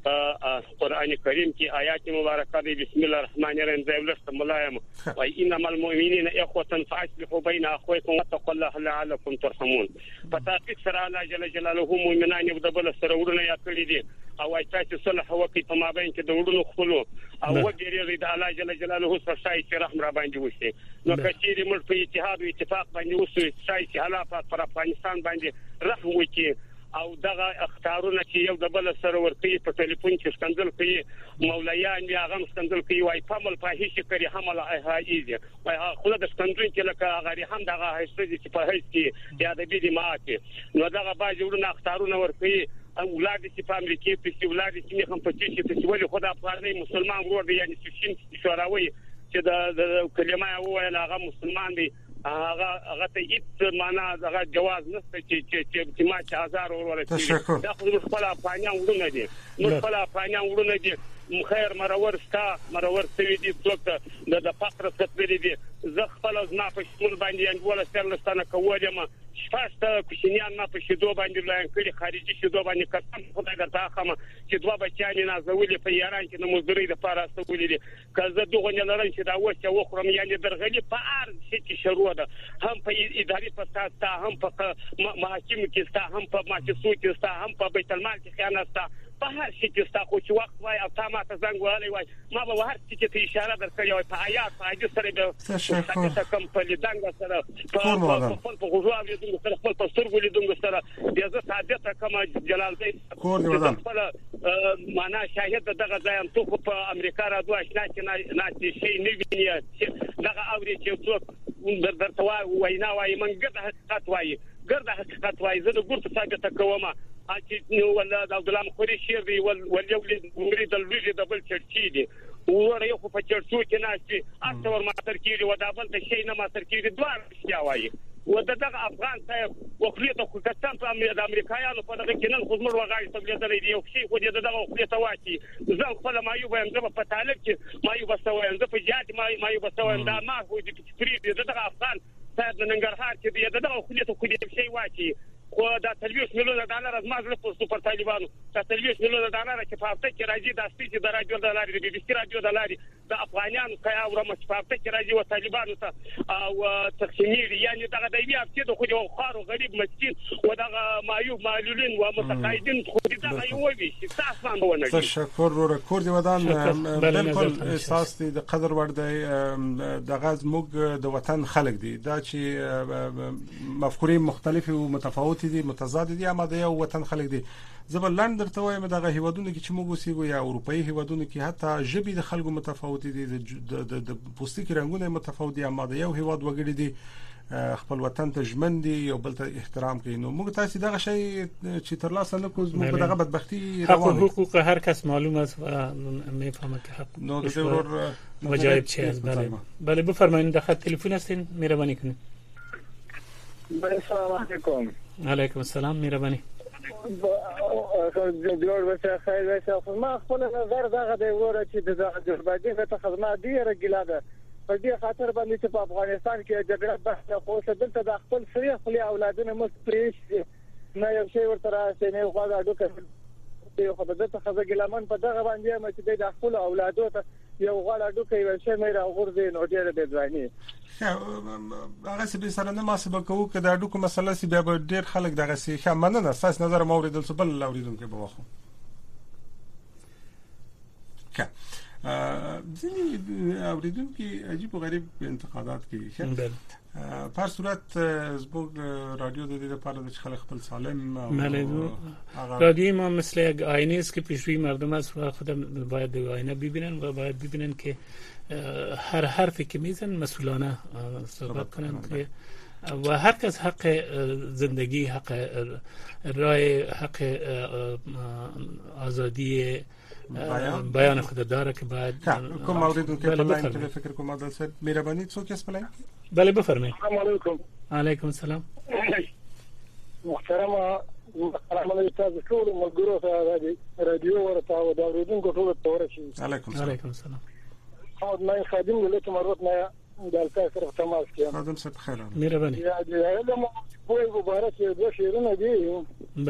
قرآن کریم کې آیات مبارکه دي بسم الله الرحمن الرحیم زایلست ملایم و انما المؤمنین اخوه فاصلحوا بین اخویکم واتقوا الله لعلکم ترحمون پتاک سره الله جل جلاله مؤمنان یو د بل سره ورونه یا کړی دي او ایتاچې صلح وکړي په مابین کې د ورونو خپل او وګړي د الله جل جلاله سره شای رحم را باندې وشي نو کچېری موږ په اتحاد او اتفاق باندې وسو شای چې حالات پر افغانستان باندې رحم وکړي او دغه اختارونه چې یو د بل سره ورته په ټلیفون کې سکندل کوي مولایان یا غم سکندل کوي وای پمل فاحش کوي حمل هایزه وای خو د سکندل کې لکه غری هم دغه هیڅ چې په هیڅ کې یا د بي دي ماته نو دغه باج ورونه اختارونه ورته اولاد چې په امریکا کې اولاد چې هم په چې په ولې خدای افغاني مسلمان ورور دی یعنی چې شوراوي چې د کلمه وایي هغه مسلمان دی هغه هغه ته هیڅ معنا هغه جواز نشته چې چې چې ما چې هزار ورور کړي دا خو خپل افغانان ورونه دي نو خپل افغانان ورونه دي خیر مرور ستا مرور سوي دي څوک د فقر څخه دي زه خپل ځنا په شمول باندې انډول سرلستانه کوم شپږ کوشنیان ما په شیدو باندې لاین کړي خارجي شیدو باندې قسم خدای درته خمه چې دوه بچیان نه زولې په ایران کې د مزدوري د پاره استولې دي کله دغه نه لرم چې دا وښه وخورم یعنی درغلي په ار چې شروع ده هم په اداري فساد تا هم په محاکم کې ستا هم په محکمو کې ستا هم په بیت المال کې خیانت ستا په هر شي کې ستا خو چې وخت وای او تا ما ته زنګ وهلی وای ما به هر څه کې اشاره درکړې وای په آیات په حدیث سره به څه کوم په لیدنګ سره په خپل په غوږو لیدنګ سره خپل په سترګو لیدنګ سره د زه ثابته کوم جلال بey کور دی ودان معنا شاهد دغه ځایم تو په امریکا را دوه اشنا چې نه شي نه ویني دغه اوري چې څوک در درته واینا وای من ګرد حقیقت وای ګرد حقیقت وای زه د ګورته ثابته کوم چې ولا د عبد الله مخوري شیر دی ول ول یو مرید الویج د بل چرچی دی ور یو په چرچو کې ناشتي اڅور ما تر کېږي و دا بل ته شي نه ما تر کېږي دوه شیا وایي و دغه افغان صاحب وخلیته خو کستان په امریکایانو په دغه کې نن خو موږ وغاړي تبلیغ دی یو شي خو دغه خلیته واچي زه خپل ما یو وایم زه په طالب کې ما یو بسوي زه په جهاد ما ما یو بسوي دا ما خو دې فری دغه افغان صاحب ننګرهار کې دغه خلیته خو دې شي واچي خو دا تلويش مليون ډالر از ما زله په سپر طالبانو دا تلويش مليون ډالر چې په هفته کې راځي د سپیچ د راډیو ډالر د بي بي سي راډیو ډالر د افغانانو کیا او رمچ په هفته کې راځي او طالبانو ته او تقسیمي یعنی دا د بیا په خو یو خارو غریب مسکین او دا مایوب معلولین او متقاعدین خو دا یو وی چې تاسو باندې ونه تشکر ورو کور دی ودان بالکل احساس دی د قدر ور دی د غاز موږ د وطن خلک دي دا چې مفکورې مختلفه او متفاوت دي متضاد دي اما د یو وطن خلک دي زبرلند درته وایم دغه هیوادونو کې چې موږ اوسېږو یا اروپאי هیوادونو کې حتی ژبې د خلکو متفاوت دي د د پوستکي رنگونه متفاوت دي اما د یو هیواد وګړي دي خپل وطن ته ژمن دي یو بل ته احترام کوي نو موږ تاسو دغه شی چې تر لاسه نه کوو موږ دغه بدبختی روان حقوق هر کس معلوم است و میفهمه که حق نو ضرور واجب چه است بله بله بفرمایید داخل تلفن هستین مهربانی کنید السلام علیکم علیکم السلام مهربانی جوړ وشه خیر وشه ما خپل نظر دغه دی وره چې د اذربایجان ته خدمات ډیره ګلاده په دې خاطر باندې چې په افغانستان کې جګړه بحث خو څه دلته د خپل سری خپل اولادونه مستریش نه یو شی ورته راځي نه خو دا ډوکه یو خدای ته خزه ګلمن په دغه باندې مې چې د خپل اولادو ته یو غاړه ډوکه یو شی مې را غورځي نو ډیره به ځواني هغه څه به سره نه محاسبه کوو که دا ډوکو مسله سی بیا ډیر خلک دغه سی ښه مننه تاسو نظر موریدل څه بل اوریدونکو به واخو ښه ځینې اوریدونکو عجیب و غریب انتقادات کوي ښه په صورت زبوږ رادیو د دې لپاره چې خلک خپل سالم رادیو ما مثل یک آینه است که پیشروی مردم است و خودم باید به آینه ببینن و باید ببینن که هر حرفی که میزن مسئولانه صحبت کنن که و هر کس حق زندگی حق رای حق آزادی بیان, بیان خود داره که باید کوم موردون که پلاین که فکر کوم عادل صاحب مهربانی څوک اس پلاین بله بفرمایید السلام علیکم علیکم السلام محترم السلام علیکم تاسو ټول ملګرو ته رادیو ورته او دا ورودونکو ټول ته ورشي علیکم علیکم السلام او ما خادم له کوم مرات نه دلته سره تماس کیم خادم صاحب خیر مهربانی یا دې علم په مبارک یو دوه شیرونه دي بله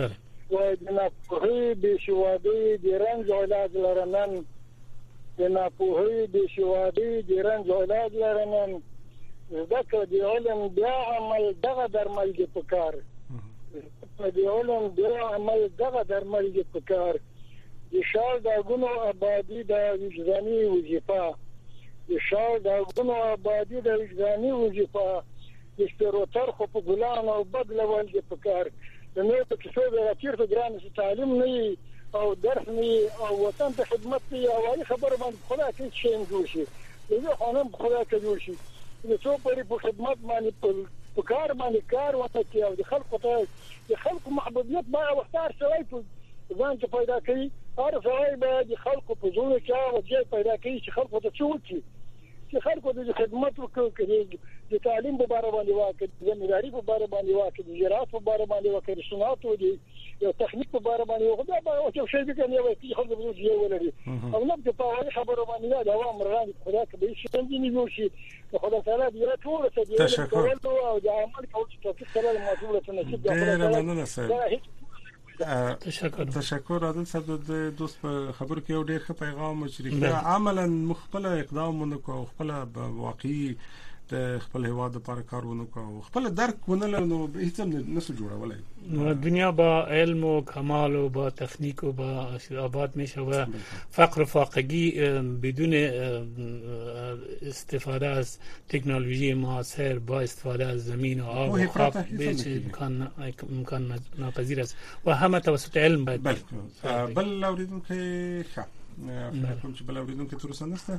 و د ناپوهۍ بېسوادۍ د رنځ علاج لرنن د ناپوهۍ بېسوادۍ د رنځ علاج لرنن زده کړه د علم بیا عمل دغه درمل دي په کار د علم بیا عمل دغه درمل دي په کار د شال داغونو آبادي د وجداني وظیفه د شال داغونو آبادي د وجداني وظیفه د سپیروتر خو په ګلان او بدلول دي په کار د نور په کیسو د راکیر ته ګران تعلیم نه او درس نه او وطن ته خدمت نه او خبر باندې خدا کې شي جوړ شي زه خانم خدا کې جوړ شي د څو پرې په خدمت باندې په کار باندې کار وکړي او د خلکو ته د خلکو محبوبیت باندې وختار شوی په ځان ته پیدا کړي هر ځای به د خلکو په زړه کې او ځای پیدا کړي چې خلکو ته څه وکړي چې خلکو د خدمت وکړي د تعلیم په اړه باندې واکړي د ځمېداري په اړه باندې واکړي د زراعت په اړه باندې واکړي صنعت او د یو تخنیک په اړه باندې واکړي دا او څه شي کې نه وي خلکو د یو ولري او نه په اړه خبرو باندې دا عوام راځي خدا کې به شي څنګه نیو شي خدا تعالی دې ټول څه دې او د عمل کول چې تاسو سره مسؤلیت ته نصیب ده تشکر تشکر عادل صاحب د دوست په خبرو کې یو ډېر ښه پیغام شریک عملاً مخبل اقدام ونکو خپل واقعي د خپل هواد لپاره کار ونکو خپل درک ونه نو هیڅ نه سو جوړولای دنیا با علم و کمال و با تکنیک و با آباد میشه و فقر و فاقگی بدون استفاده از تکنولوژی معاصر با استفاده از زمین و آب و خواب امکان امکان ناپذیر است و همه توسط علم باید بله بل اوریدونکو ښه کوم چې بل اوریدونکو تر اوسه نشته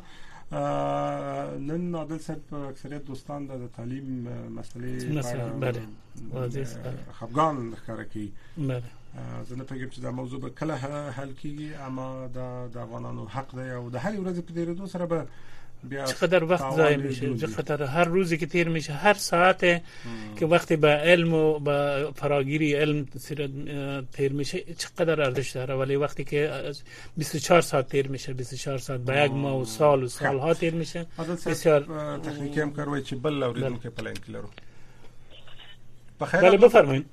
نن عادل صاحب اکثریت دوستان د تعلیم مسلې بله واضح خفګان ښکاره کوي بله زه نه پوهیږم چې دا موضوع به کله حل کیږي اما دا د افغانانو حق دی او د هر ورځ په تیریدو سره به چقدر وقت ضایع میشه چقدر هر روزی که تیر میشه هر ساعت که وقتی به علم و به فراگیری علم تیر میشه چقدر ارزش داره ولی وقتی که بیست و چهار ساعت تیر میشه بیست و چهار ساعت به یک ماه و سال و سالها تیر میشه بسیار تکنیکی هم کاروي چې بل اوریدونکو په لین کې لرو بخیر بله بفرمایئ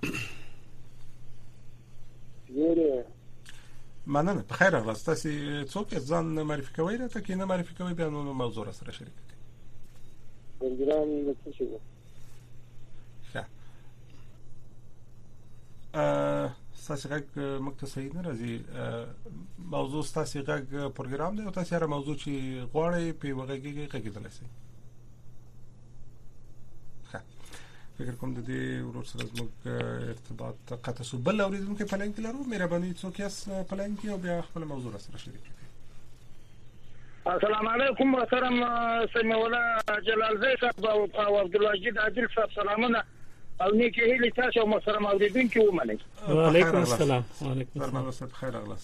مننه په خیر راغلاست تاسو څوک ځان معرفي کوئ راته کې نه معرفي کوئ بیا نو موضوع سره شریک کړئ ګرام څه شو ښه ا تاسو غږ مختصری نه راځي موضوع تاسو غږ پروګرام دی او تاسو هر موضوع چې غواړئ په وګړي کې کېدلی شي فکر کوم د دې ورور سره زموږ ارتباط قطع شو بل اوریدونکو په لینک لرو مهرباني څوک یې په لینک او بیا خپل موضوع سره شریک کړئ السلام علیکم محترم سمیع الله جلال زئی صاحب او عبد الواجد عادل صاحب سلامونه او نیکی هیله تاسو محترم اوریدونکو ومنئ وعلیکم السلام وعلیکم السلام خیر اغلاس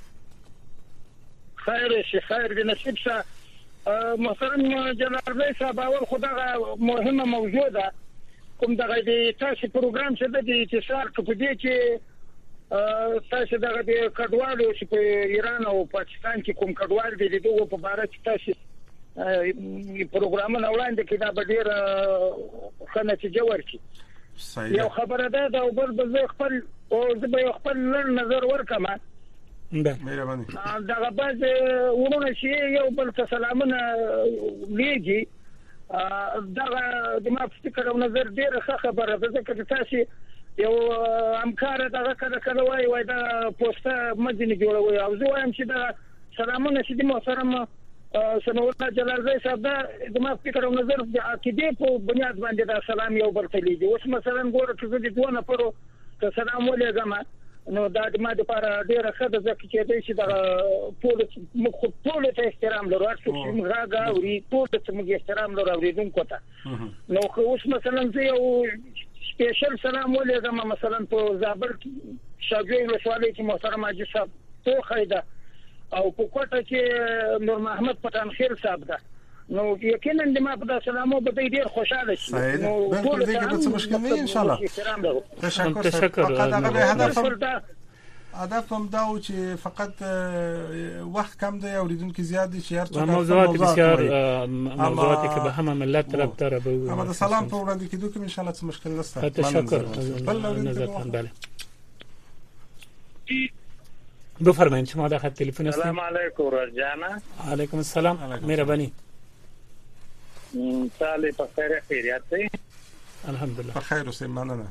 خیر شي خیر دې نصیب شه محترم جلال زئی صاحب اول خدای مهمه موضوع ده کوم دغه د تاسو پروګرام څه د اتصال په دې کې تاسو دغه د کډوالو چې په ایران او پاکستان کې کوم کډوال دي دغه په اړه چې تاسو پروګرامونه وړاندې کړي دا به ډیر ښه نتیجه ورکړي یو خبره ده دا بل به خپل او زه به خپل نظر ورکم مهرباني دغه باز ورونه شي یو بل ته سلامونه لیږي دغه د ما فکر او نظر ډیره ښه خبره ده چې تاسو یو همکار دغه کله کله وای وای دا پوسټه مدینه جوړوي او زه وایم چې دا سلامونه چې د محترم سمیع الله جلال زئی صاحب دا د ما فکر او نظر د عقیدې په بنیاد باندې دا سلام یو بل ته لیږي اوس مثلا ګوره چې د دوه نفرو که سلام ولېږم نو دا د ما لپاره ډیره ښه ده ځکه چې دوی چې د ټول موږ ټول ته احترام لرو هر څوک چې موږ راغوري ټول ته موږ احترام لرو اوریدونکو ته نو که اوس مثلا زه یو سپیشل سلام ولېږم مثلا په زابل کې شاګوی ولسوالۍ کې محترم حاجي صاحب توخی ده او په کوټه کې نور محمد پټان خیر صاحب ده نو یقینا د ما په سلامو به ډیر خوشاله شي نو ټول دې کې څه مشکل نه ان شاء الله تشکر تشکر هدف هم دا و چې فقط وخت کم دی اوریدونکو زیات دي چې هر څه موضوعات بسیار موضوعاتی که به همه ملت طرف داره به اما د سلام په وړاندې کېدو کې ان شاء الله څه مشکل نشته تشکر نظر بله بفرمایید شما در خط تلفن هستید. سلام علیکم رجانا. علیکم السلام. مهربانی. سال په خیر خیریت دی. الحمدلله. په خیر اوسئ، مننه.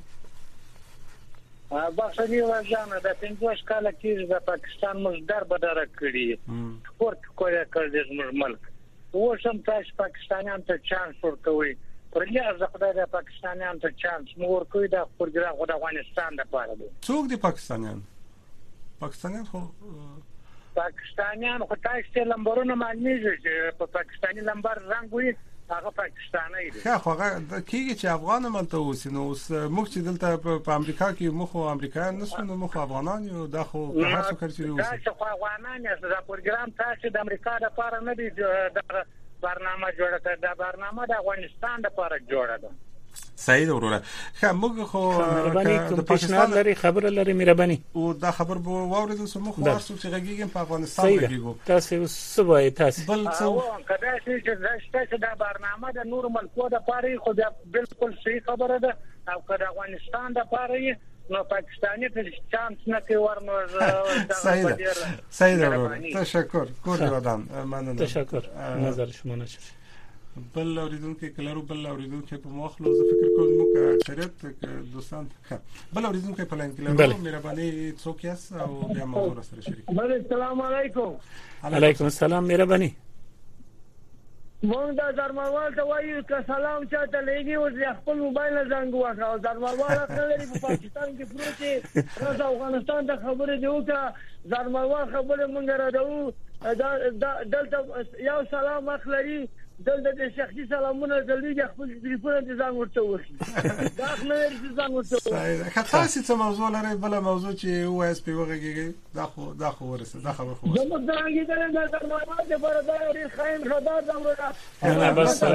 بخښنې رجانا د پنځه کال کې د پاکستان مزدر بدره کړی. سپورت کوی کړی زموږ ملک. اوس هم تاسو پاکستانیان ته چانس ورکوي. پر یا زخدای د پاکستانیان ته چانس مور کوي د پروګرام د افغانستان لپاره دی. څوک دی پاکستانیان؟ پاکستانیان خو پاکستانیان خو تاسو لمبرونه معلومیږي چې په پاکستاني لمبر رنگ وي هغه پاکستاني دی. خو هغه کیږي چې افغان ملته اوسي نو اوس موږ چې دلته په امریکا کې مخ او امریکایان نسو نو مخ افغانان یو د خو په هر څه کې اوسي. تاسو خو افغانان یاست دا پروګرام تاسو د امریکا لپاره نه دی د برنامه جوړه کړه دا برنامه د افغانستان لپاره جوړه ده. صحیح ده وروره. خو موږ خو د پاکستان لري خبره لري مهرباني او دا خبر به واورېدل سو مخ واسو چې غږیږم په افغانستان غږیږو. تاسو سبا تاسو بل څه کدا چې دا برنامه د نور ملکو د لپاره خو بالکل صحیح خبره ده او کدا افغانستان د لپاره نو پاکستاني ته چانس نه کوي ورنو صحیح ده صحیح ده. تشکر کور ودان مننه. تشکر نظر شما نشه. بل اوریدونکو کلرو بل اوریدونکو په مخلو ز فکر کوم مو شریعت دوستان بل اوریدونکو په لنګ کلرو مهرباني څوک یاس او بیا موضوع سره شریک. بل السلام علیکم. علیکم السلام مهرباني. مونږ د درموال ته وایو چې سلام چاته لګي او د خپل موبایل نه زنګ وکړه او درموال خلک په پاکستان کې پروت دي راځه افغانستان ته خبره دی او ته درموال خبره مونږ راځو دلته یو سلام اخلي دلته د شخصي سلامونه دلته خپل ټلیفون ته ځان ورته وخی دا نه ورته ځان ورته وخی. خاطر څه موضوع لري بل موضوع چې او اس پی وغږیږي دا خو دا خو ورسه دا خبر خو زموږ درنګي درنګ د درموال د بردار لري خاين خدای زموږه انا بس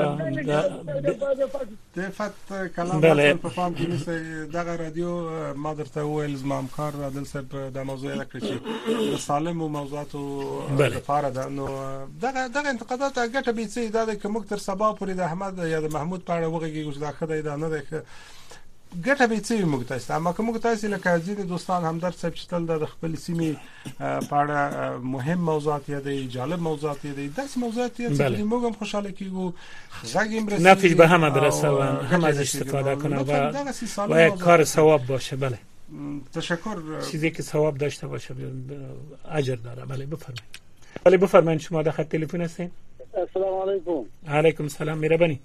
د فت کلام په فهم کې مثل دغه رادیو ما درته ویل زما همکار عادل صاحب د موضوع لکه چې سالم او موضوعاتو لپاره ده نو دغه دغه انتقادات ګټه به سي دا د کوم تر سبا پورې د احمد یا د محمود په اړه وغږیږي چې دا خدای دا نه ده ګټه به سي موږ تاسو اما کوم تاسو لکه ځینې دوستان همدرد صاحب چې تل د خپل سیمې په اړه مهم موضوعات یا د جالب موضوعات دي داسې موضوعات چې موږ هم خوشاله کیږو غږیم رسېږي نفی به هم برسه هم از استفاده کنه و یک کار ثواب باشه. بله تشکر. چیزی که ثواب داشته باشه اجر داره. بله بفرمایید. بله بفرمایید شما در خط تلفن هستین. السلام علیکم. علیکم السلام مهربانی.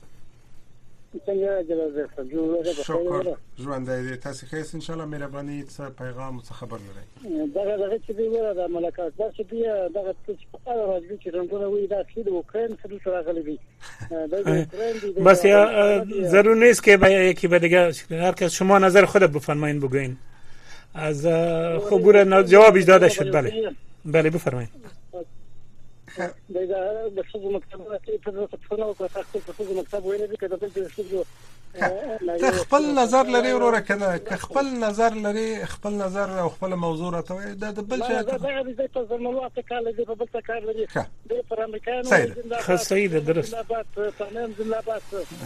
څنګه جلال صاحب جوړه شکر ژوند دې تاسو ښه ان شاء الله مهرباني څه پیغام څه خبر لري. دا دا چې دی وره د ملکات دا چې دی دا چې په اړه راځي چې رنګونه وي دا چې د اوکراین سره سره غلي دي بس یا ضرور نیست که به یکی به دیگه هر کس شما نظر خود بفرمایید بگوین از خبر جوابش داده شد. بله بله بفرمایید. دا د څو مکتبونو کې په څو نو په تاسو په څو مکتب ویل دي کله چې ته خپل نظر لري وروره کنه که خپل نظر لري خپل نظر او خپل موضوع راته دا د بل څه دا د تاسو ملوات کال دي په بل کار لري د پر امریکانو خاص سید درست تمام زندابات.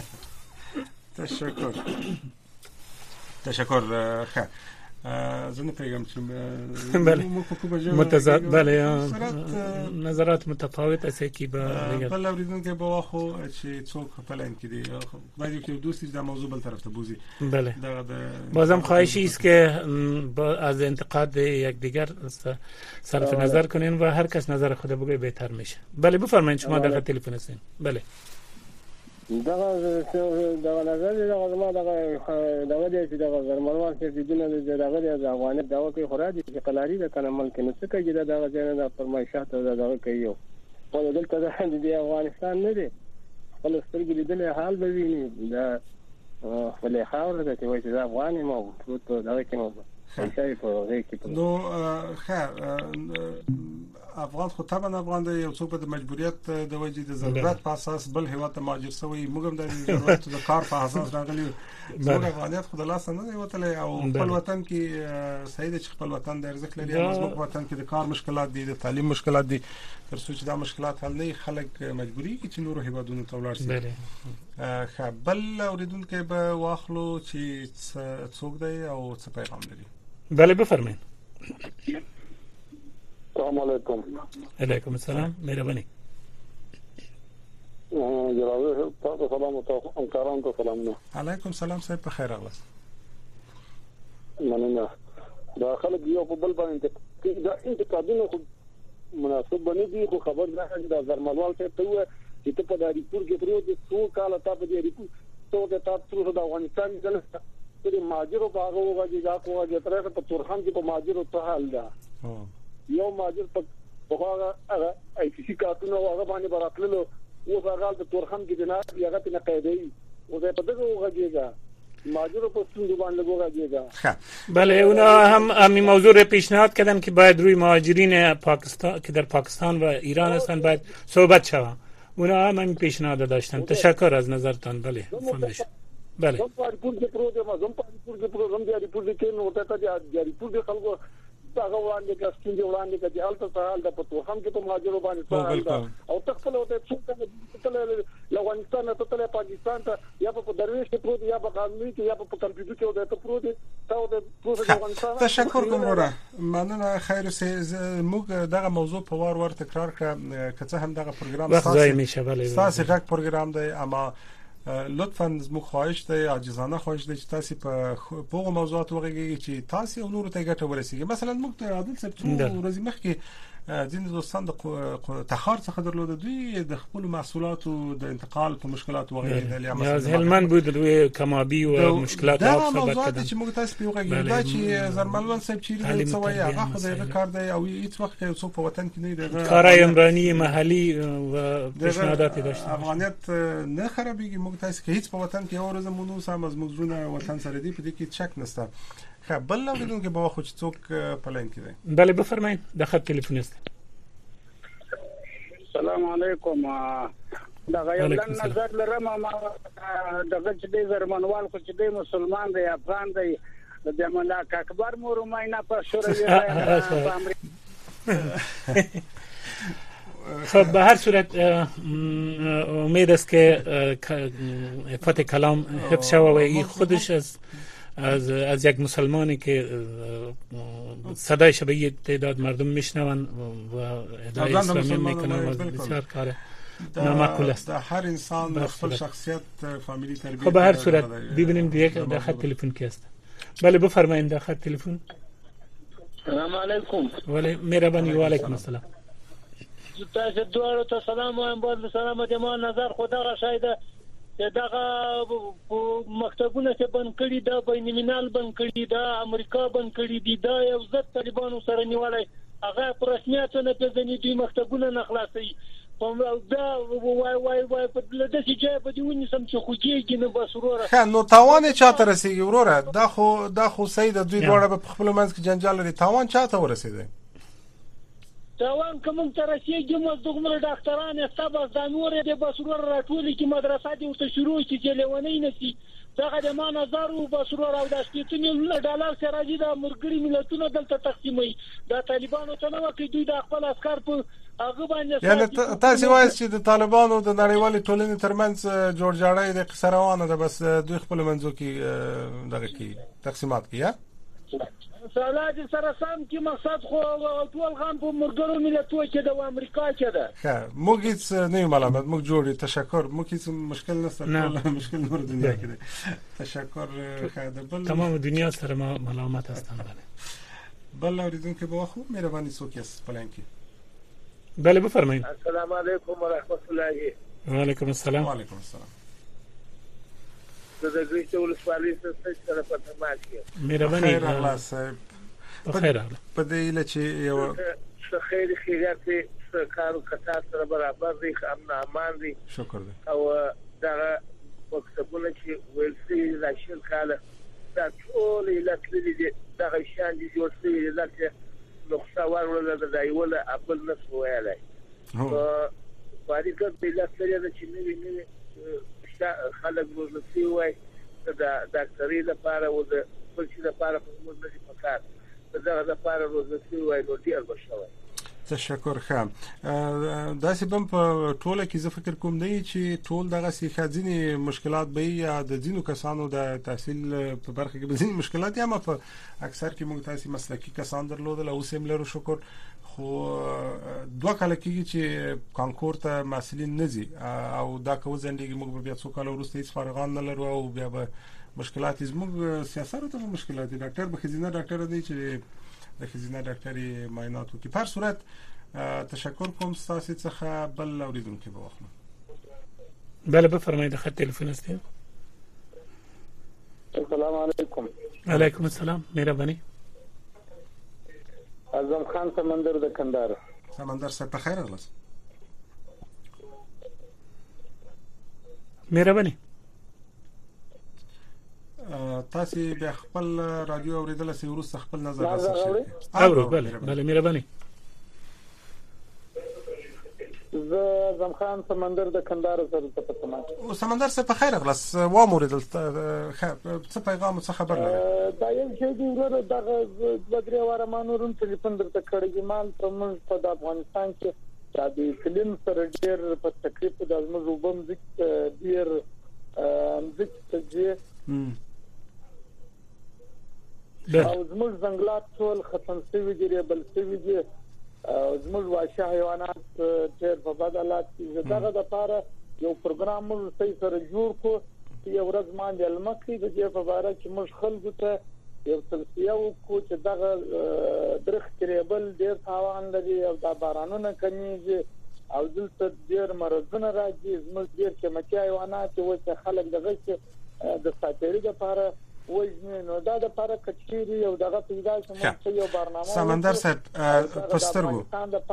تشکر تشکر. خیر زنه پیغام چې بله متضاد بله نظرات متفاوت است کی به بل اوریدونکو به واخو چې څوک په لین کې دی باید یو دوستی د موضوع بل طرف ته بوزي. بله بازم خواهشی است که از انتقاد یکدیگر صرف نظر کنین و هر کس نظر خود بگه بهتر میشه. بله بفرمایید شما در تلفن هستین. بله دا دا نظر دا ما دا دا د چې دا زرمنوال چې دینه د د افغانیت دا کوي خورادي چې قلاری د کنه ملک نه څه کوي دا د جنه د فرمایشات دا دا کوي او دلته د افغانستان نه دی خپل سترګې لیدل حال به ویني دا خپل خاور د چې وایي دا افغاني مو پروت دا کې مو شای په دې کې نو خیر افغان خو طبعا افغان دی یو څوک د مجبوریت د وجې د ضرورت په اساس بل هیواد ته مهاجر شوی موږ هم د ضرورت د کار په اساس راغلی زموږ افغانیت خو د لاس نه دی وتلی او خپل وطن کې سید چې خپل وطن د ارزښت لري او زموږ وطن کې د کار مشکلات دي د تعلیم مشکلات دي تر څو چې دا مشکلات حل نه خلک مجبوری کې چې نور هیوادونو ته ولاړ شي. خبل اوریدونکو به واخلو چې څوک دی او څه پیغام لري. بله بفرمایید. السلام علیکم. علیکم السلام. مهرباني. جناب تاسو سلام او همکارانو ته سلامونه. علیکم سلام صاحب په خیر اغلاس. مننه. دا خلک یو په بل باندې دا انتقادونه مناسب باندې دي خو خبر نه دا زرمنوال ته ته چې ته په دې پور کې پروت څو کال تا په دې ریپورت ته د تاسو د افغانستان د د ماجرو باغ وګړي دا کوه چې تر څو په تورخم کې په ماجرو ته حل ده یو ماجر په هغه هغه ای سی سی کارتونه هغه باندې براتللو او هغه د تورخم کې نه هغه په قیدی او زه په دغه وګړي ماجرو په څنډه باندې وګړي. بله اونا هم همین موضوع رو پیشنهاد کردن که باید روی مهاجرین پاکستان که در پاکستان و ایران هستند باید صحبت شود. اونا هم همین پیشنهاد داشتن. تشکر از نظرتان. بله فهمیدم. بله زم په ریپورت کې پروت یم زم په ریپورت کې پروت زم د ریپورت کې نو ته ته د ریپورت خلکو هغه وړاندې کړي چې وړاندې کړي حالت سهال د پتو هم کې په ماجرو باندې سهال او تخپل او ته څو کله افغانستان ته ته پاکستان ته یا په درویش کې پروت یا په قانوني کې یا په کمپیوټر کې ته پروت ته د پروت افغانستان. تشکر کوم وروره. مننه خیر سه موږ دغه موضوع په وار ور تکرار کړه که څه هم دغه پروګرام تاسو غږ پروګرام دی اما لطفاً زموږ خواهش دی عاجزانه خواهش دی چې تاسو په هغو موضوعات وغږیږئ چې تاسو نور ته ګټه ورسیږي. مثلا موږ ته عادل صاحب څو ورځې مخکې ځینې دوستان د تخار څخه درلوده دوی د خپل محصولاتو د انتقال په مشکلات وغږیدل یا مثلا هلمند بود روی کمابی و مشکلات دا موضوعات چې موږ تاسو په وغږیږو دا چې زرملوان صاحب چیرې څه وایي هغه خدای کار دی او هیڅ وخت یو څوک په وطن کې نه دی کارای عمرانی محلی و پیشنهادات داشت. افغانیت نه خرابېږي. موږ تاسو کې هیڅ په وطن کې یو ورځ مونږ سم از موږ زونه وطن سره دی په دې کې شک نشته. خب بل نو بدون که با خود څوک پلان کړي. بله بفرمایئ د خط تلیفون است. السلام علیکم. دا غیبل نظر لرم ما دغه چې د زرمنوال خو چې د مسلمان دی افغان دی د ملاک اکبر مور ماینه په شوروي په امریکا. خب به هر صورت امید است که فتح کلام حفظ شود و این خودش از از از یک مسلمانی که صدای شبیه تعداد مردم میشنون و ادعای اسلامی میکنن و بسیار کار نامعقول است. هر انسان خپل شخصیت فامیلی تربیت. خب به هر صورت ببینیم دیگه در خط تلفن کی است. بله بفرمایید در خط تلفن. سلام علیکم. ولی مهربانی و علیکم السلام. تاسو دوه ته سلام وایم. باید سلامت ما نظر خدا شاید دغه مکتبونه چې بند کړي دا بین الملل بند کړي دا امریکا بند کړي دي دا یو ځد طالبانو سره نیولای هغه پر رسمیت نه پیژني دوی مکتبونه نه خلاصي دا وای وای وای په دې چې په دې ونی سم چې خوږیږي نه بس وروره. خا نو تاوان چاته رسیږي وروره؟ دا خو دا خو سید دوی دوړه په خپل منځ کې جنجال لري. تاوان چاته ورسیږي؟ تاوان کوم تر رسیږي مو دغمره ډاکټران استابه ځانور دې بسرور راټولي کې مدرسې دې ورته شروع شي چې لونی نسی دغه د ما نظر او بسرور او د سپیټونی ډالر سره دي د مرګري ملتونو دلته تقسیموي د طالبانو ته نو کې دوی د خپل عسكر په هغه باندې یعنی تاسو وایي چې د طالبانو د نړیوالې ټولنې ترمنځ جوړ جاړی د قصروانه ده بس دوی خپل منځو کې دغه کې تقسیمات کیه سالات سره سم کې مقصد خو ټول غم په مرګرو ملتونو کې د امریکا کې ده. ښه موږ هیڅ نه ملامت موږ جوړی تشکر موږ هیڅ مشکل نشته ټول مشکل نور دنیا کې ده. تشکر خاله بل تمام دنیا سره ما ملامت هستن. بل اوریدونکو به خو مهرباني سوکیس پلان کې. بله بفرمایید. السلام علیکم و رحمت الله. و علیکم السلام. و علیکم السلام. د دې ولسوالۍ سره په تماس کې مهرباني خیر الله صاحب خیر الله په دې لچې یو خیر خیرات کارو کتا سره برابر دي امن امان دي. شکر دي. او دا مکتبونه چې ولسي راشل کاله دا ټول لکلي دي دا شان دي جوړ شوی لکه نقصه ورول د دایوله خپل نس وایي. او باریکه د لکلي چې نه ویني خلک روزنسي وای دا ډاکټري لپاره او د خپل شي لپاره په موږ نه پکار دا د لپاره روزنسي وای نو ډیر بشوي. تشکر خام دا سبب په ټوله کې زه فکر کوم دی چې ټول دغه سي خځینی مشکلات به یا د ځینو کسانو د تحصیل په برخه کې به ځینې مشکلات یا په اکثر کې موږ تاسو مسلکي کسان درلودل او سیم لرو شکر خو دوه کال کېږي چې کانکور ته مسلین نزي او دا کو زندګي موږ بیا څو کال وروسته هیڅ فارغان نه لرو او بیا به مشکلات زموږ سیاست ته مشکلات دي ډاکټر به خزینه ډاکټر دی چې د خزینه ډاکټري معاینات وکړي. په صورت تشکر کوم تاسو څخه بل اوریدونکو به واخلم. بله بفرمایید خط تلفن است. السلام علیکم. علیکم السلام مهربانی. اعظم خان سمندر د کندهار. سمندر صاحب په خیر راغلاست. مهربانی. تاسو به خپل رادیو اوریدل سي ورس خپل نظر راځي. اورو بله بله مهرباني. زه زمخان سمندر د کندهار سره په تماس. او سمندر څه په خیر غلس و موریدل څه پیغام څه خبر لري؟ دا یو چې دی ورته دغه د درې واره مانورون ټلیفون درته کړی مال ترمن په افغانستان کې د فلم سره ډیر په تکلیف د ازمو وبم ذکر ډیر ذکر چې او زموږ ځنګلات ټول ختم شوي دي بل شوي دي او زموږ واشه حیوانات ډېر په بد حالات کې دغه د لپاره یو پروګرام موږ صحیح سره جوړ کړو چې یو ورځ باندې المکې د دې په اړه چې موږ خلکو ته یو تلفیه وکړو چې دغه درخت کېبل ډېر تاوان لري او دا بارانونه کمیږي او دلته ډېر مرزونه راځي زموږ ډېر قیمتي حیوانات او خلک دغه د ساتېري لپاره وژنې نو دا د لپاره کچيري او دغه پیدا شمول یو برنامه سمندر صاحب پسترګو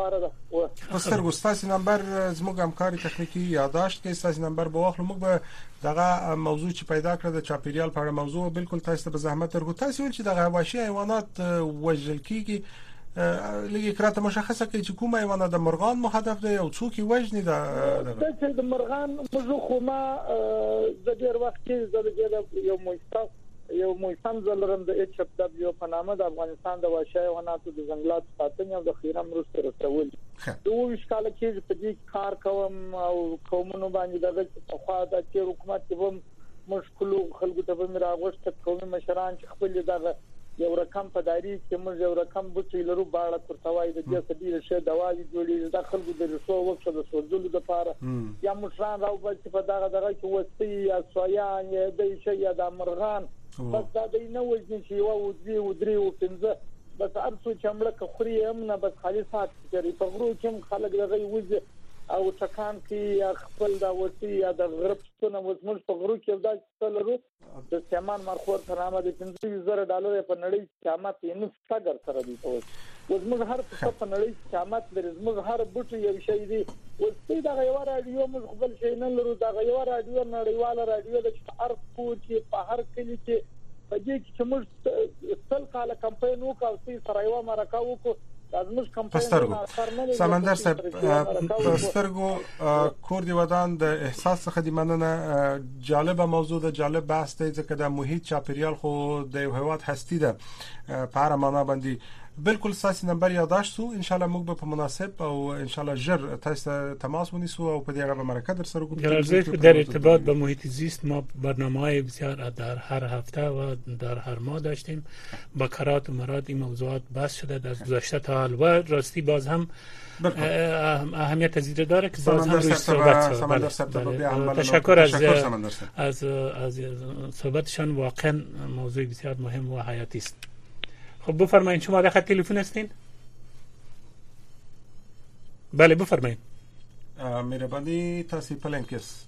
پسترګو تاسو نمبر زموږ همکاري تخنیکی یاداشت کې تاسو نمبر به واخلو موږ به دغه موضوع چې پیدا کړ د چاپیریال په اړه موضوع بالکل تاسو به زحمت ورغو تاسو ول چې دغه وحشي حیوانات وژل کیږي لږه کراته مشخصه کوي چې کومه حیوانات د مرغان مهدف دی او څوک وژني دا د مرغان موضوع خو ما د ډیر وخت کې زده یو موسسه یو موسم زلرم د ایچ اف دبلیو په نامه د افغانستان د وحشي حیواناتو د ځنګلات ساتنې او د خیرم مرسته رسول دوه وشکاله کې په دې کار کوم او کومونو باندې دغه په خوا د حکومت کې هم مشکل خلکو ته به راغوښت قومي مشران چې خپل دغه یو رقم په دایری کې موږ یو رقم بوتي لرو باړه ترتوای د دې سدي شه دواوی جوړي د خلکو د رسو وخت د سوزلو لپاره یا مشران راو چې په دغه دغه کې وستي یا سویا یا د شي یا د مرغان بس دا د نو وځي چې یو ودري ودري او پنځه بس ارڅو چمړه خوري هم نه بس خالصات کوي په غرو کې خلک دغه وځي او ټکان کې خپل دا وتی یا د غرب څخه وزمل په غرو کې دا څلرو د سیمان مرخور ترامه د پنځه زره ډالر په نړۍ قیامت یې نو څنګه سره دی اوس وزمل هر څه په نړۍ قیامت لري زموږ هر بوټي یو شی دی اوس دا یو رادیو موږ خپل شي نه لرو دا یو رادیو نړیواله رادیو د هر کور کې په هر کلی کې په دې کې چې موږ څل کال کمپاین وکړو چې سره یو مرکه وکړو پسترګو سمندر صاحب پسترګو کور دی ودان د احساس څخه دی مننه جالبه موضوع ده جالب بحث دی ځکه د محیط چاپیریال خو د یو هیواد هستی ده په هر معنا باندې بالکل ساسي نمبر یاداشت سو ان شاء الله موږ به په مناسب او ان شاء الله جر تاسو تماس ونیسو او په دې اړه مرکه در سره کوم در ارتباط با محیط زیست ما برنامه‌های بسیار در هر هفته و در هر ماه داشتیم با کرات و مراد این موضوعات بحث شده در گذشته تا حال و راستی باز هم اهمیت زیاده داره که باز هم روی صحبت تشکر از از از صحبتشان واقعا موضوع بسیار مهم و حیاتی است. خب بفرمایید شما در خط تلفن هستین؟ بله بفرمایید. مهربانی تاسو په لینکس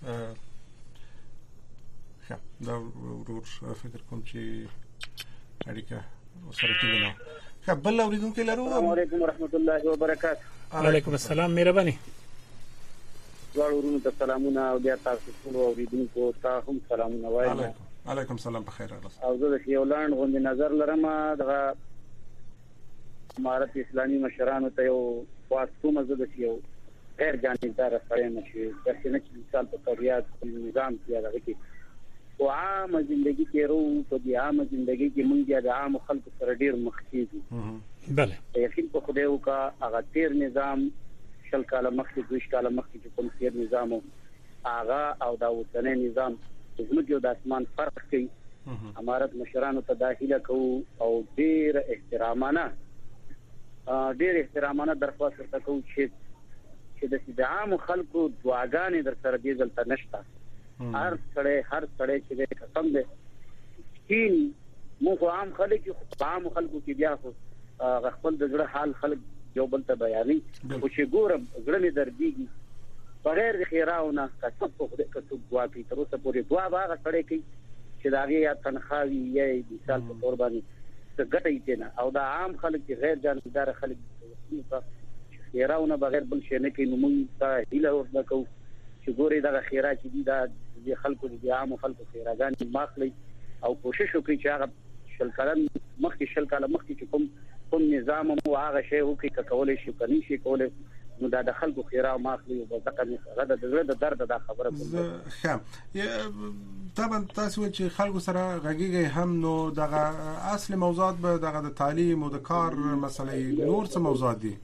ښه دا ورور فکر کوم چې اړیکه سره کېږي. ښه بل اوریدونکو لرو. السلام علیکم ورحمت الله وبرکاته. علیکم السلام مهربانی. ورورونو ته سلامونه او بیا تاسو ټول اوریدونکو ته هم سلامونه وایم. علیکم سلام په خیر راغلاست. او زه د یو لاند غونډې نظر لرم دغه امارت اسلامي مشرانو ته یو واسطو مزه د یو غیر جانبدار سره نشي د څنګه چې مثال په طبيعت نظام کې راغلي او عام ژوندۍ تیرو په دې عام ژوندۍ کې مونږ د عام خلکو سره ډیر مخ کیږو بله یقین په خدای او کا هغه تیر نظام شل کاله مخکې دوه کاله مخکې چې کوم تیر نظام هغه او دا اوسنی نظام زموږ یو د اسمان فرق کوي امارت مشرانو ته داخله کوو او ډیر احترامانه ډیر احترامانه درخواست ورته کوو چې چې د عام خلکو دعاګانې در سره دې دلته نشته هر سړی هر سړی چې قسم دی چې موږ عام خلک عام خلکو کې بیا خو خپل د زړه حال خلک یو بل ته بیانوي او چې ګورم زړه مې دردېږي بغیر د خیراونه قسم په خدای که څوک دعا کوي تر اوسه پورې دعا به هغه سړی کوي چې د هغې یا تنخوا وي یا مثال په طور باندې څه ګټه یې ترې نه او دا عام خلک چې غیر جانبداره خلک چې خیراونه بغیر بل شی نه کوي نو موږ ته هیله ورته کوو چې ګورئ دغه خیرا چې دي دا د خلکو د عامو خلکو خیراګانې ماخلئ او کوشش وکړئ چې هغه شل کاله مخکې شل کاله مخکې چې کوم کوم نظام مو هغه شی وکړي که کولی شي که نه شي کولی نو دا د خلکو خیرا ماخلي او ځکه هغه د زړه د درد دا خبره کوم ښه طبعا تاسو چې خلکو سره غږیږئ هم نو دغه اصل موضوعات به دغه د تعلیم او د کار مسلې نور څه موضوعات دي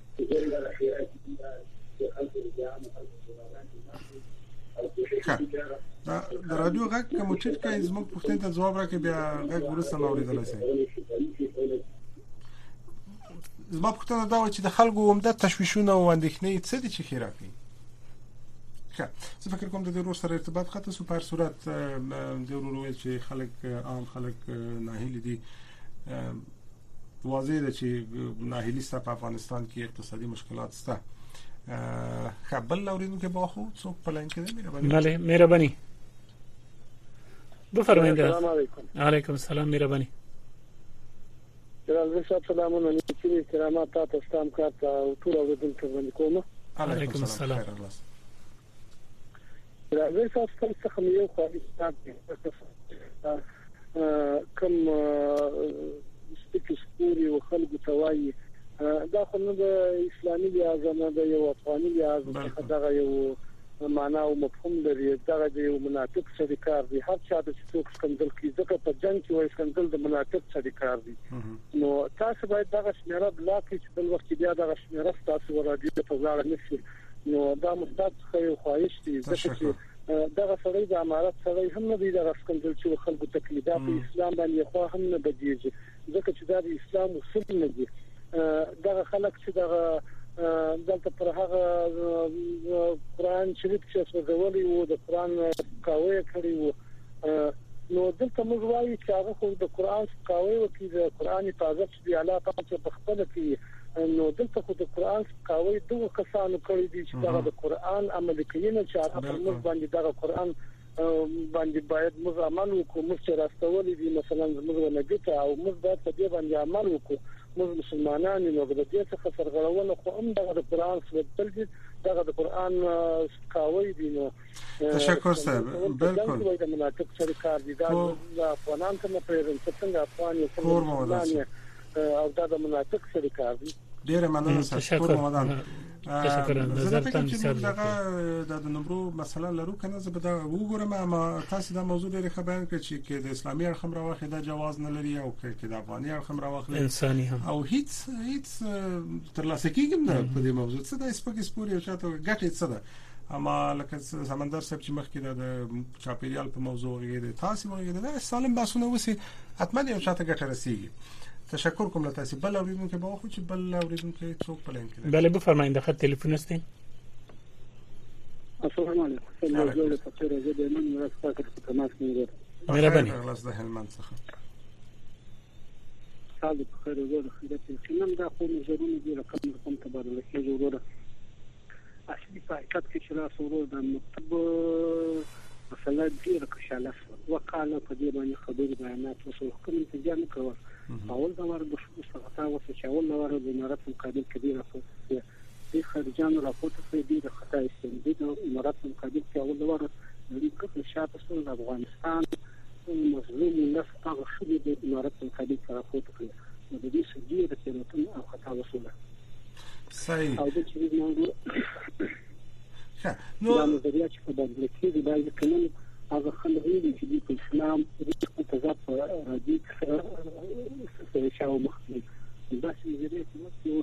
د رادیو غږ کوم چې کې زموږ پوښتنې ته جواب راکړي بیا غږ ورسره اوریدل شي زما پوښتنه دا و چې د خلکو عمده تشویشونه او اندېښنې څه دي چې خیرا کوي ښه زه فکر کوم د دې سره ارتباط خاطر سو په صورت د ورو چې خلک عام خلک ناهیلي دي واضح ده چې ناهیلي ست په افغانستان کې اقتصادي مشکلات سته خبل اوریدونکو کې باخو څوک پلان کړي مهرباني بله مهرباني بفرمایئ السلام علیکم علیکم السلام مهرباني جلال صاحب سلامونه نیکی کرامات تاسو ستام کارت او ټول اوریدونکو باندې کوم علیکم السلام جلال صاحب څخه یو خاصه کوم سپیکسپوري او خلکو توای دا خو نو د اسلامي لحاظ نه د یو افغاني لحاظ څخه دغه یو معنا او مفهوم لري دغه د یو مناطق سره کار دی هر چا د څوک سکندل کې ځکه په جنگ کې وایي سکندل د مناطق سره کار دی نو تاسو باید دغه شمیره بلا کې چې بل وخت بیا دغه شمیره تاسو ورادي په ځای نشي نو دا مستند خو خواهش دي ځکه چې دغه سړی د امارات سره هم نه دی دغه سکندل چې خلکو تقلیدات په اسلام باندې خو هم نه بدیږي ځکه چې دا د اسلام اصول نه دي دغه خلک چې دغه دلته پر هغه قرآن شریف چې سوځولي وو د قرآن کاوی کړی وو نو دلته موږ وایو چې هغه خو د قرآن کاوی او کې د قرآن تازه چې علاقه په خپل کې نو دلته خو د قرآن کاوی دوه کسانو کړی دي چې دغه د قرآن عمل کوي نه چې هغه پر موږ باندې دغه قرآن باندې باید موږ عمل وکړو موږ چې راستولې دي مثلا موږ ولګیته او موږ باید په دې باندې عمل وکړو موږ مسلمانان نو د دې څخه سرغړونه خو هم دغه د قرآن سبب دي دغه د قرآن کاوی دي نو تشکر صاحب بالکل د مناطق سره کار دي دا افغانان ته نه پیژني څنګه افغان یو او دا د مناطق سره کار دي ډیره مننه تشکر مدام تشکر نظر تم بسیار دغه د نمبرو مثلا لرو کنه زه به دا وګورم اما تاسو دا موضوع ډیره خبر کړئ چې د اسلامي اړخ هم راوخه دا جواز نه لري او چې د افغاني اړخ هم راوخه انساني هم او هیڅ هیڅ تر لاسه کېږم نه په دې موضوع څه د سپک سپوري او چاته ګټه څه ده اما لکه سمندر صاحب چې مخکې د چاپیریال په موضوع غوړي تاسو وګورئ دا سالم باسونه وسی اتمنه یو چاته ګټه رسیږي تشکر کوم له تاسو بل اوریدونکو به خو چې بل اوریدونکو څوک پلان کړي بله بفرمایئ د خط ټلیفون است السلام علیکم څنګه جوړه تاسو راځي د نن ورځ فکر په تماس کې مهرباني خلاص د هلمند څخه تاسو په خیر وګورئ چې نن دا خو زرونه دي رقم رقم تبادله کېږي وروره اصلي په حقیقت کې چې تاسو ورور د مکتب مثلا ډیره کشاله وکاله په دې باندې خبرې بیانات وسو کوم انتظار نه کول اول دا ور د شپږ ساعته وسو چې اول دا ور د امارات مقابل کبیر راځي د خارجانو راپورټ په دې د خطا استندي د امارات مقابل کې اول دا ور د کوم شاته سره د افغانستان مظلوم ناس هغه شوی د امارات مقابل سره راپورټ کړی د دې سږي د تیروتنو او خطا وسوله صحیح او د چې موږ نو د نظریات په بدل کې د باید قانون هغه خلک نه دي چې د اسلام د تضاد راځي چې شاو مخکې دا چې دې نو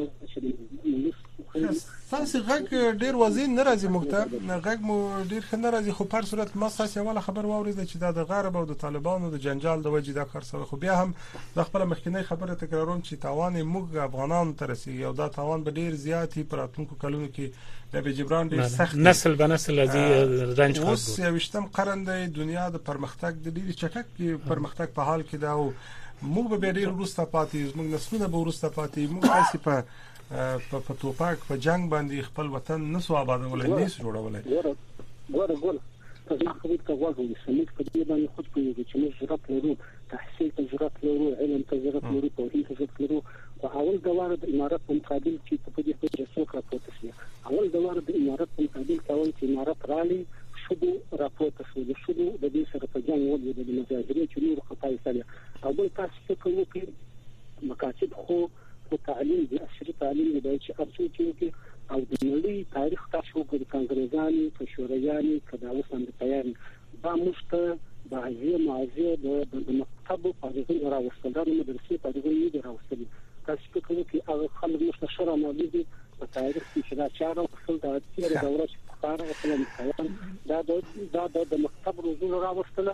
تاسو غږ ډیر واضح نه راځي مختار غږ مو ډیر ښه نه راځي خو په هر صورت ما تاسو اوله خبر واورید چې دا د غرب او د طالبانو د جنجال د وجې دا کار سره خو بیا هم د خپل مخکنی خبره تکراروم چې تاوان موږ افغانان ترسي او دا تاوان به ډیر زیاتی پر اتونکو کلونو کې د جبران ډیر سخت نسل به نسل ازي رنج خورد اوس یوشتم قرن د دنیا د پرمختګ د ډیر چټک پرمختګ په حال کې دا او موږ به ډیر وروسته پاتې موږ نسلونه به وروسته پاتې موږ اسی په په په توپاک په جنگ باندې خپل وطن نسو آبادولای نس جوړولای ګوره ګوره ګوره تاسو ما خبرت کوو چې سمېت په دې باندې خود کوي چې موږ ضرورت لرو تحصیل ته ضرورت لرو علم ته ضرورت لرو توحید ته ضرورت لرو او اول دواره د امارت په مقابل چې په دې کې څوک راپورته شي اول دواره د امارت په مقابل کول چې امارت رالي شودو راپورته شو د شودو د دې سره په جنگ وځي د مجاهدینو چې نور خطای سره او بل تاسو کوو کې مقاصد خو او تعلیم د عصري تعلیم د چې ارزو کې او د نړۍ تاریخ تاسو د کانګریزانو په شورویانو کدا اوس هم تیار دا مشته بعضی معاذ د مکتب په دغه راوستل د مدرسې په دغه نه راوستل تاسو کوو کې هغه خلک مستشار عملي په تاریخ کې دا چاره خپل د تیر دوره کار وکړم دا دا د مکتب روزو راوستل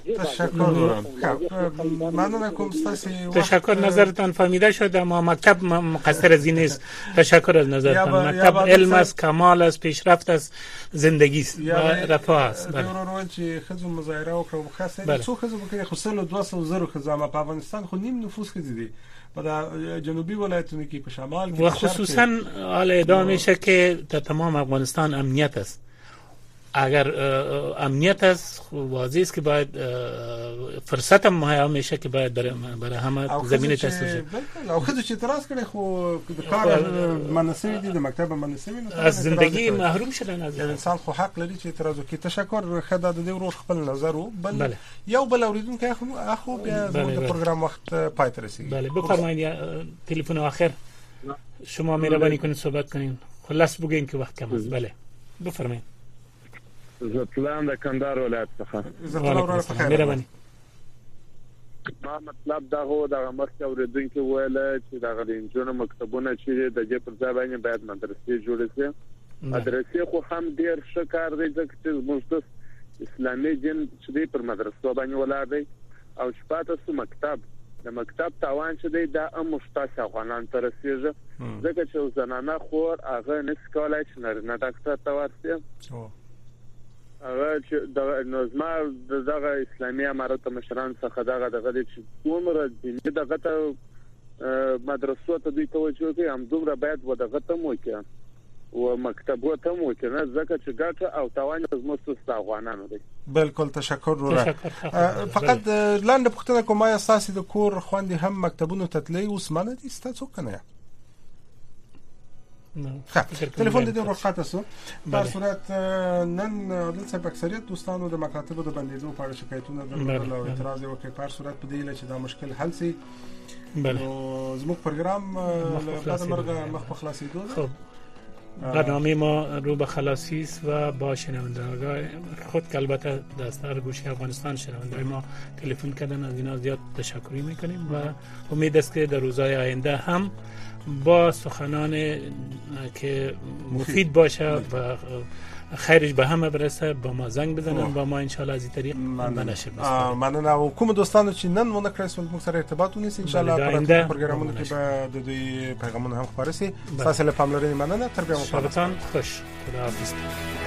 تشکر ممنون کوم تاسو تشکر نظرتان فهمیده شد اما مکتب مقصر از این نیست تشکر از نظرتان مکتب علم است کمال است پیشرفت است زندگی است و رفاه است بله ضرورت چې خزو مظاهره وکړو خاصه څو خزو وکړي خو سل دویست زره خزامه په افغانستان خو نیم نفوس کې دي په جنوبی ولایتونو کې په شمال کې و خصوصا حال ادعا میشه که در تمام افغانستان امنیت است اگر امنیت است واضح است که باید فرصت هم مهیا میشه که باید برای همه زمینه تاسیس شه او خود چې اعتراض کړي خو د کار مناسبی دي د مکتب مناسبی از زندگی محروم شدن از انسان خو حق لري چې اعتراض وکړي تشکر خدای د دې ورو خپل نظر وو بل یو بل اوریدونکو اخو بیا د پروګرام وخت پای ته رسیدي بله بفرمایید تلفن آخر شما مهربانی کنید صحبت کنین خلاص بگین که وقت کم است بله بفرمایید زتلان د کندهار ولایت څخه زتلان مهرباني ما مطلب دا هو د مرکز اوریدونکو ویل چې دا غلین جون مکتبونه چې د دې پر ځای باندې باید مدرسې جوړې شي مدرسې خو هم ډیر ښه کار دی چې موږ اسلامي دین چې پر مدرسو باندې ولاړ دی او شپاته سو مکتب د مکتب تاوان چې دی دا هم مشتاق افغانان تر رسیږي ځکه چې زنانه خور هغه نس کولای چې نه ډاکټر ته ورسي هغه چې د نظام دغه اسلامي امارت مشران څخه دغه دغه چې څومره دیني دغه ته مدرسو ته دوی توجه کوي هم دومره باید و دغه ته مو کې او مکتبو ته مو کې نه ځکه چې ګټه او تاوان زموږ افغانانو دی بالکل تشکر روره فقط لاندې پختنه کومه اساسي د کور خوندې هم مکتبونو ته تللی اوس منه دي ستاسو کنه تلفون د دې ورخاطه سو په صورت نن دلته په اکثریت دوستانو د مکاتبو د بندیدو په اړه شکایتونه درلودل او اعتراض وکړي په صورت په دې چې دا مشکل حل سي بله زموږ پروګرام بعد مرګ مخ په خلاصېدو خب برنامه ما رو به خلاصی است و با شنوندگان خود که البته دستار گوشه افغانستان شنوندگان ما تلفن کردن از اینا زیاد تشکری میکنیم و امید است که در روزهای آینده هم با سخنان که مفید باشه و خیرش به همه برسه با ما زنگ بزنن با ما ان شاء الله از این طریق منشر بسپاریم ممنون او کوم دوستانو چې نن مونږ کړی موږ سره ارتباط ونیسي ان شاء الله په پروګرامونو کې به د دوی پیغامونه هم خبرسي تاسو له پاملرنې مننه تر بیا مو خوش خدا حافظ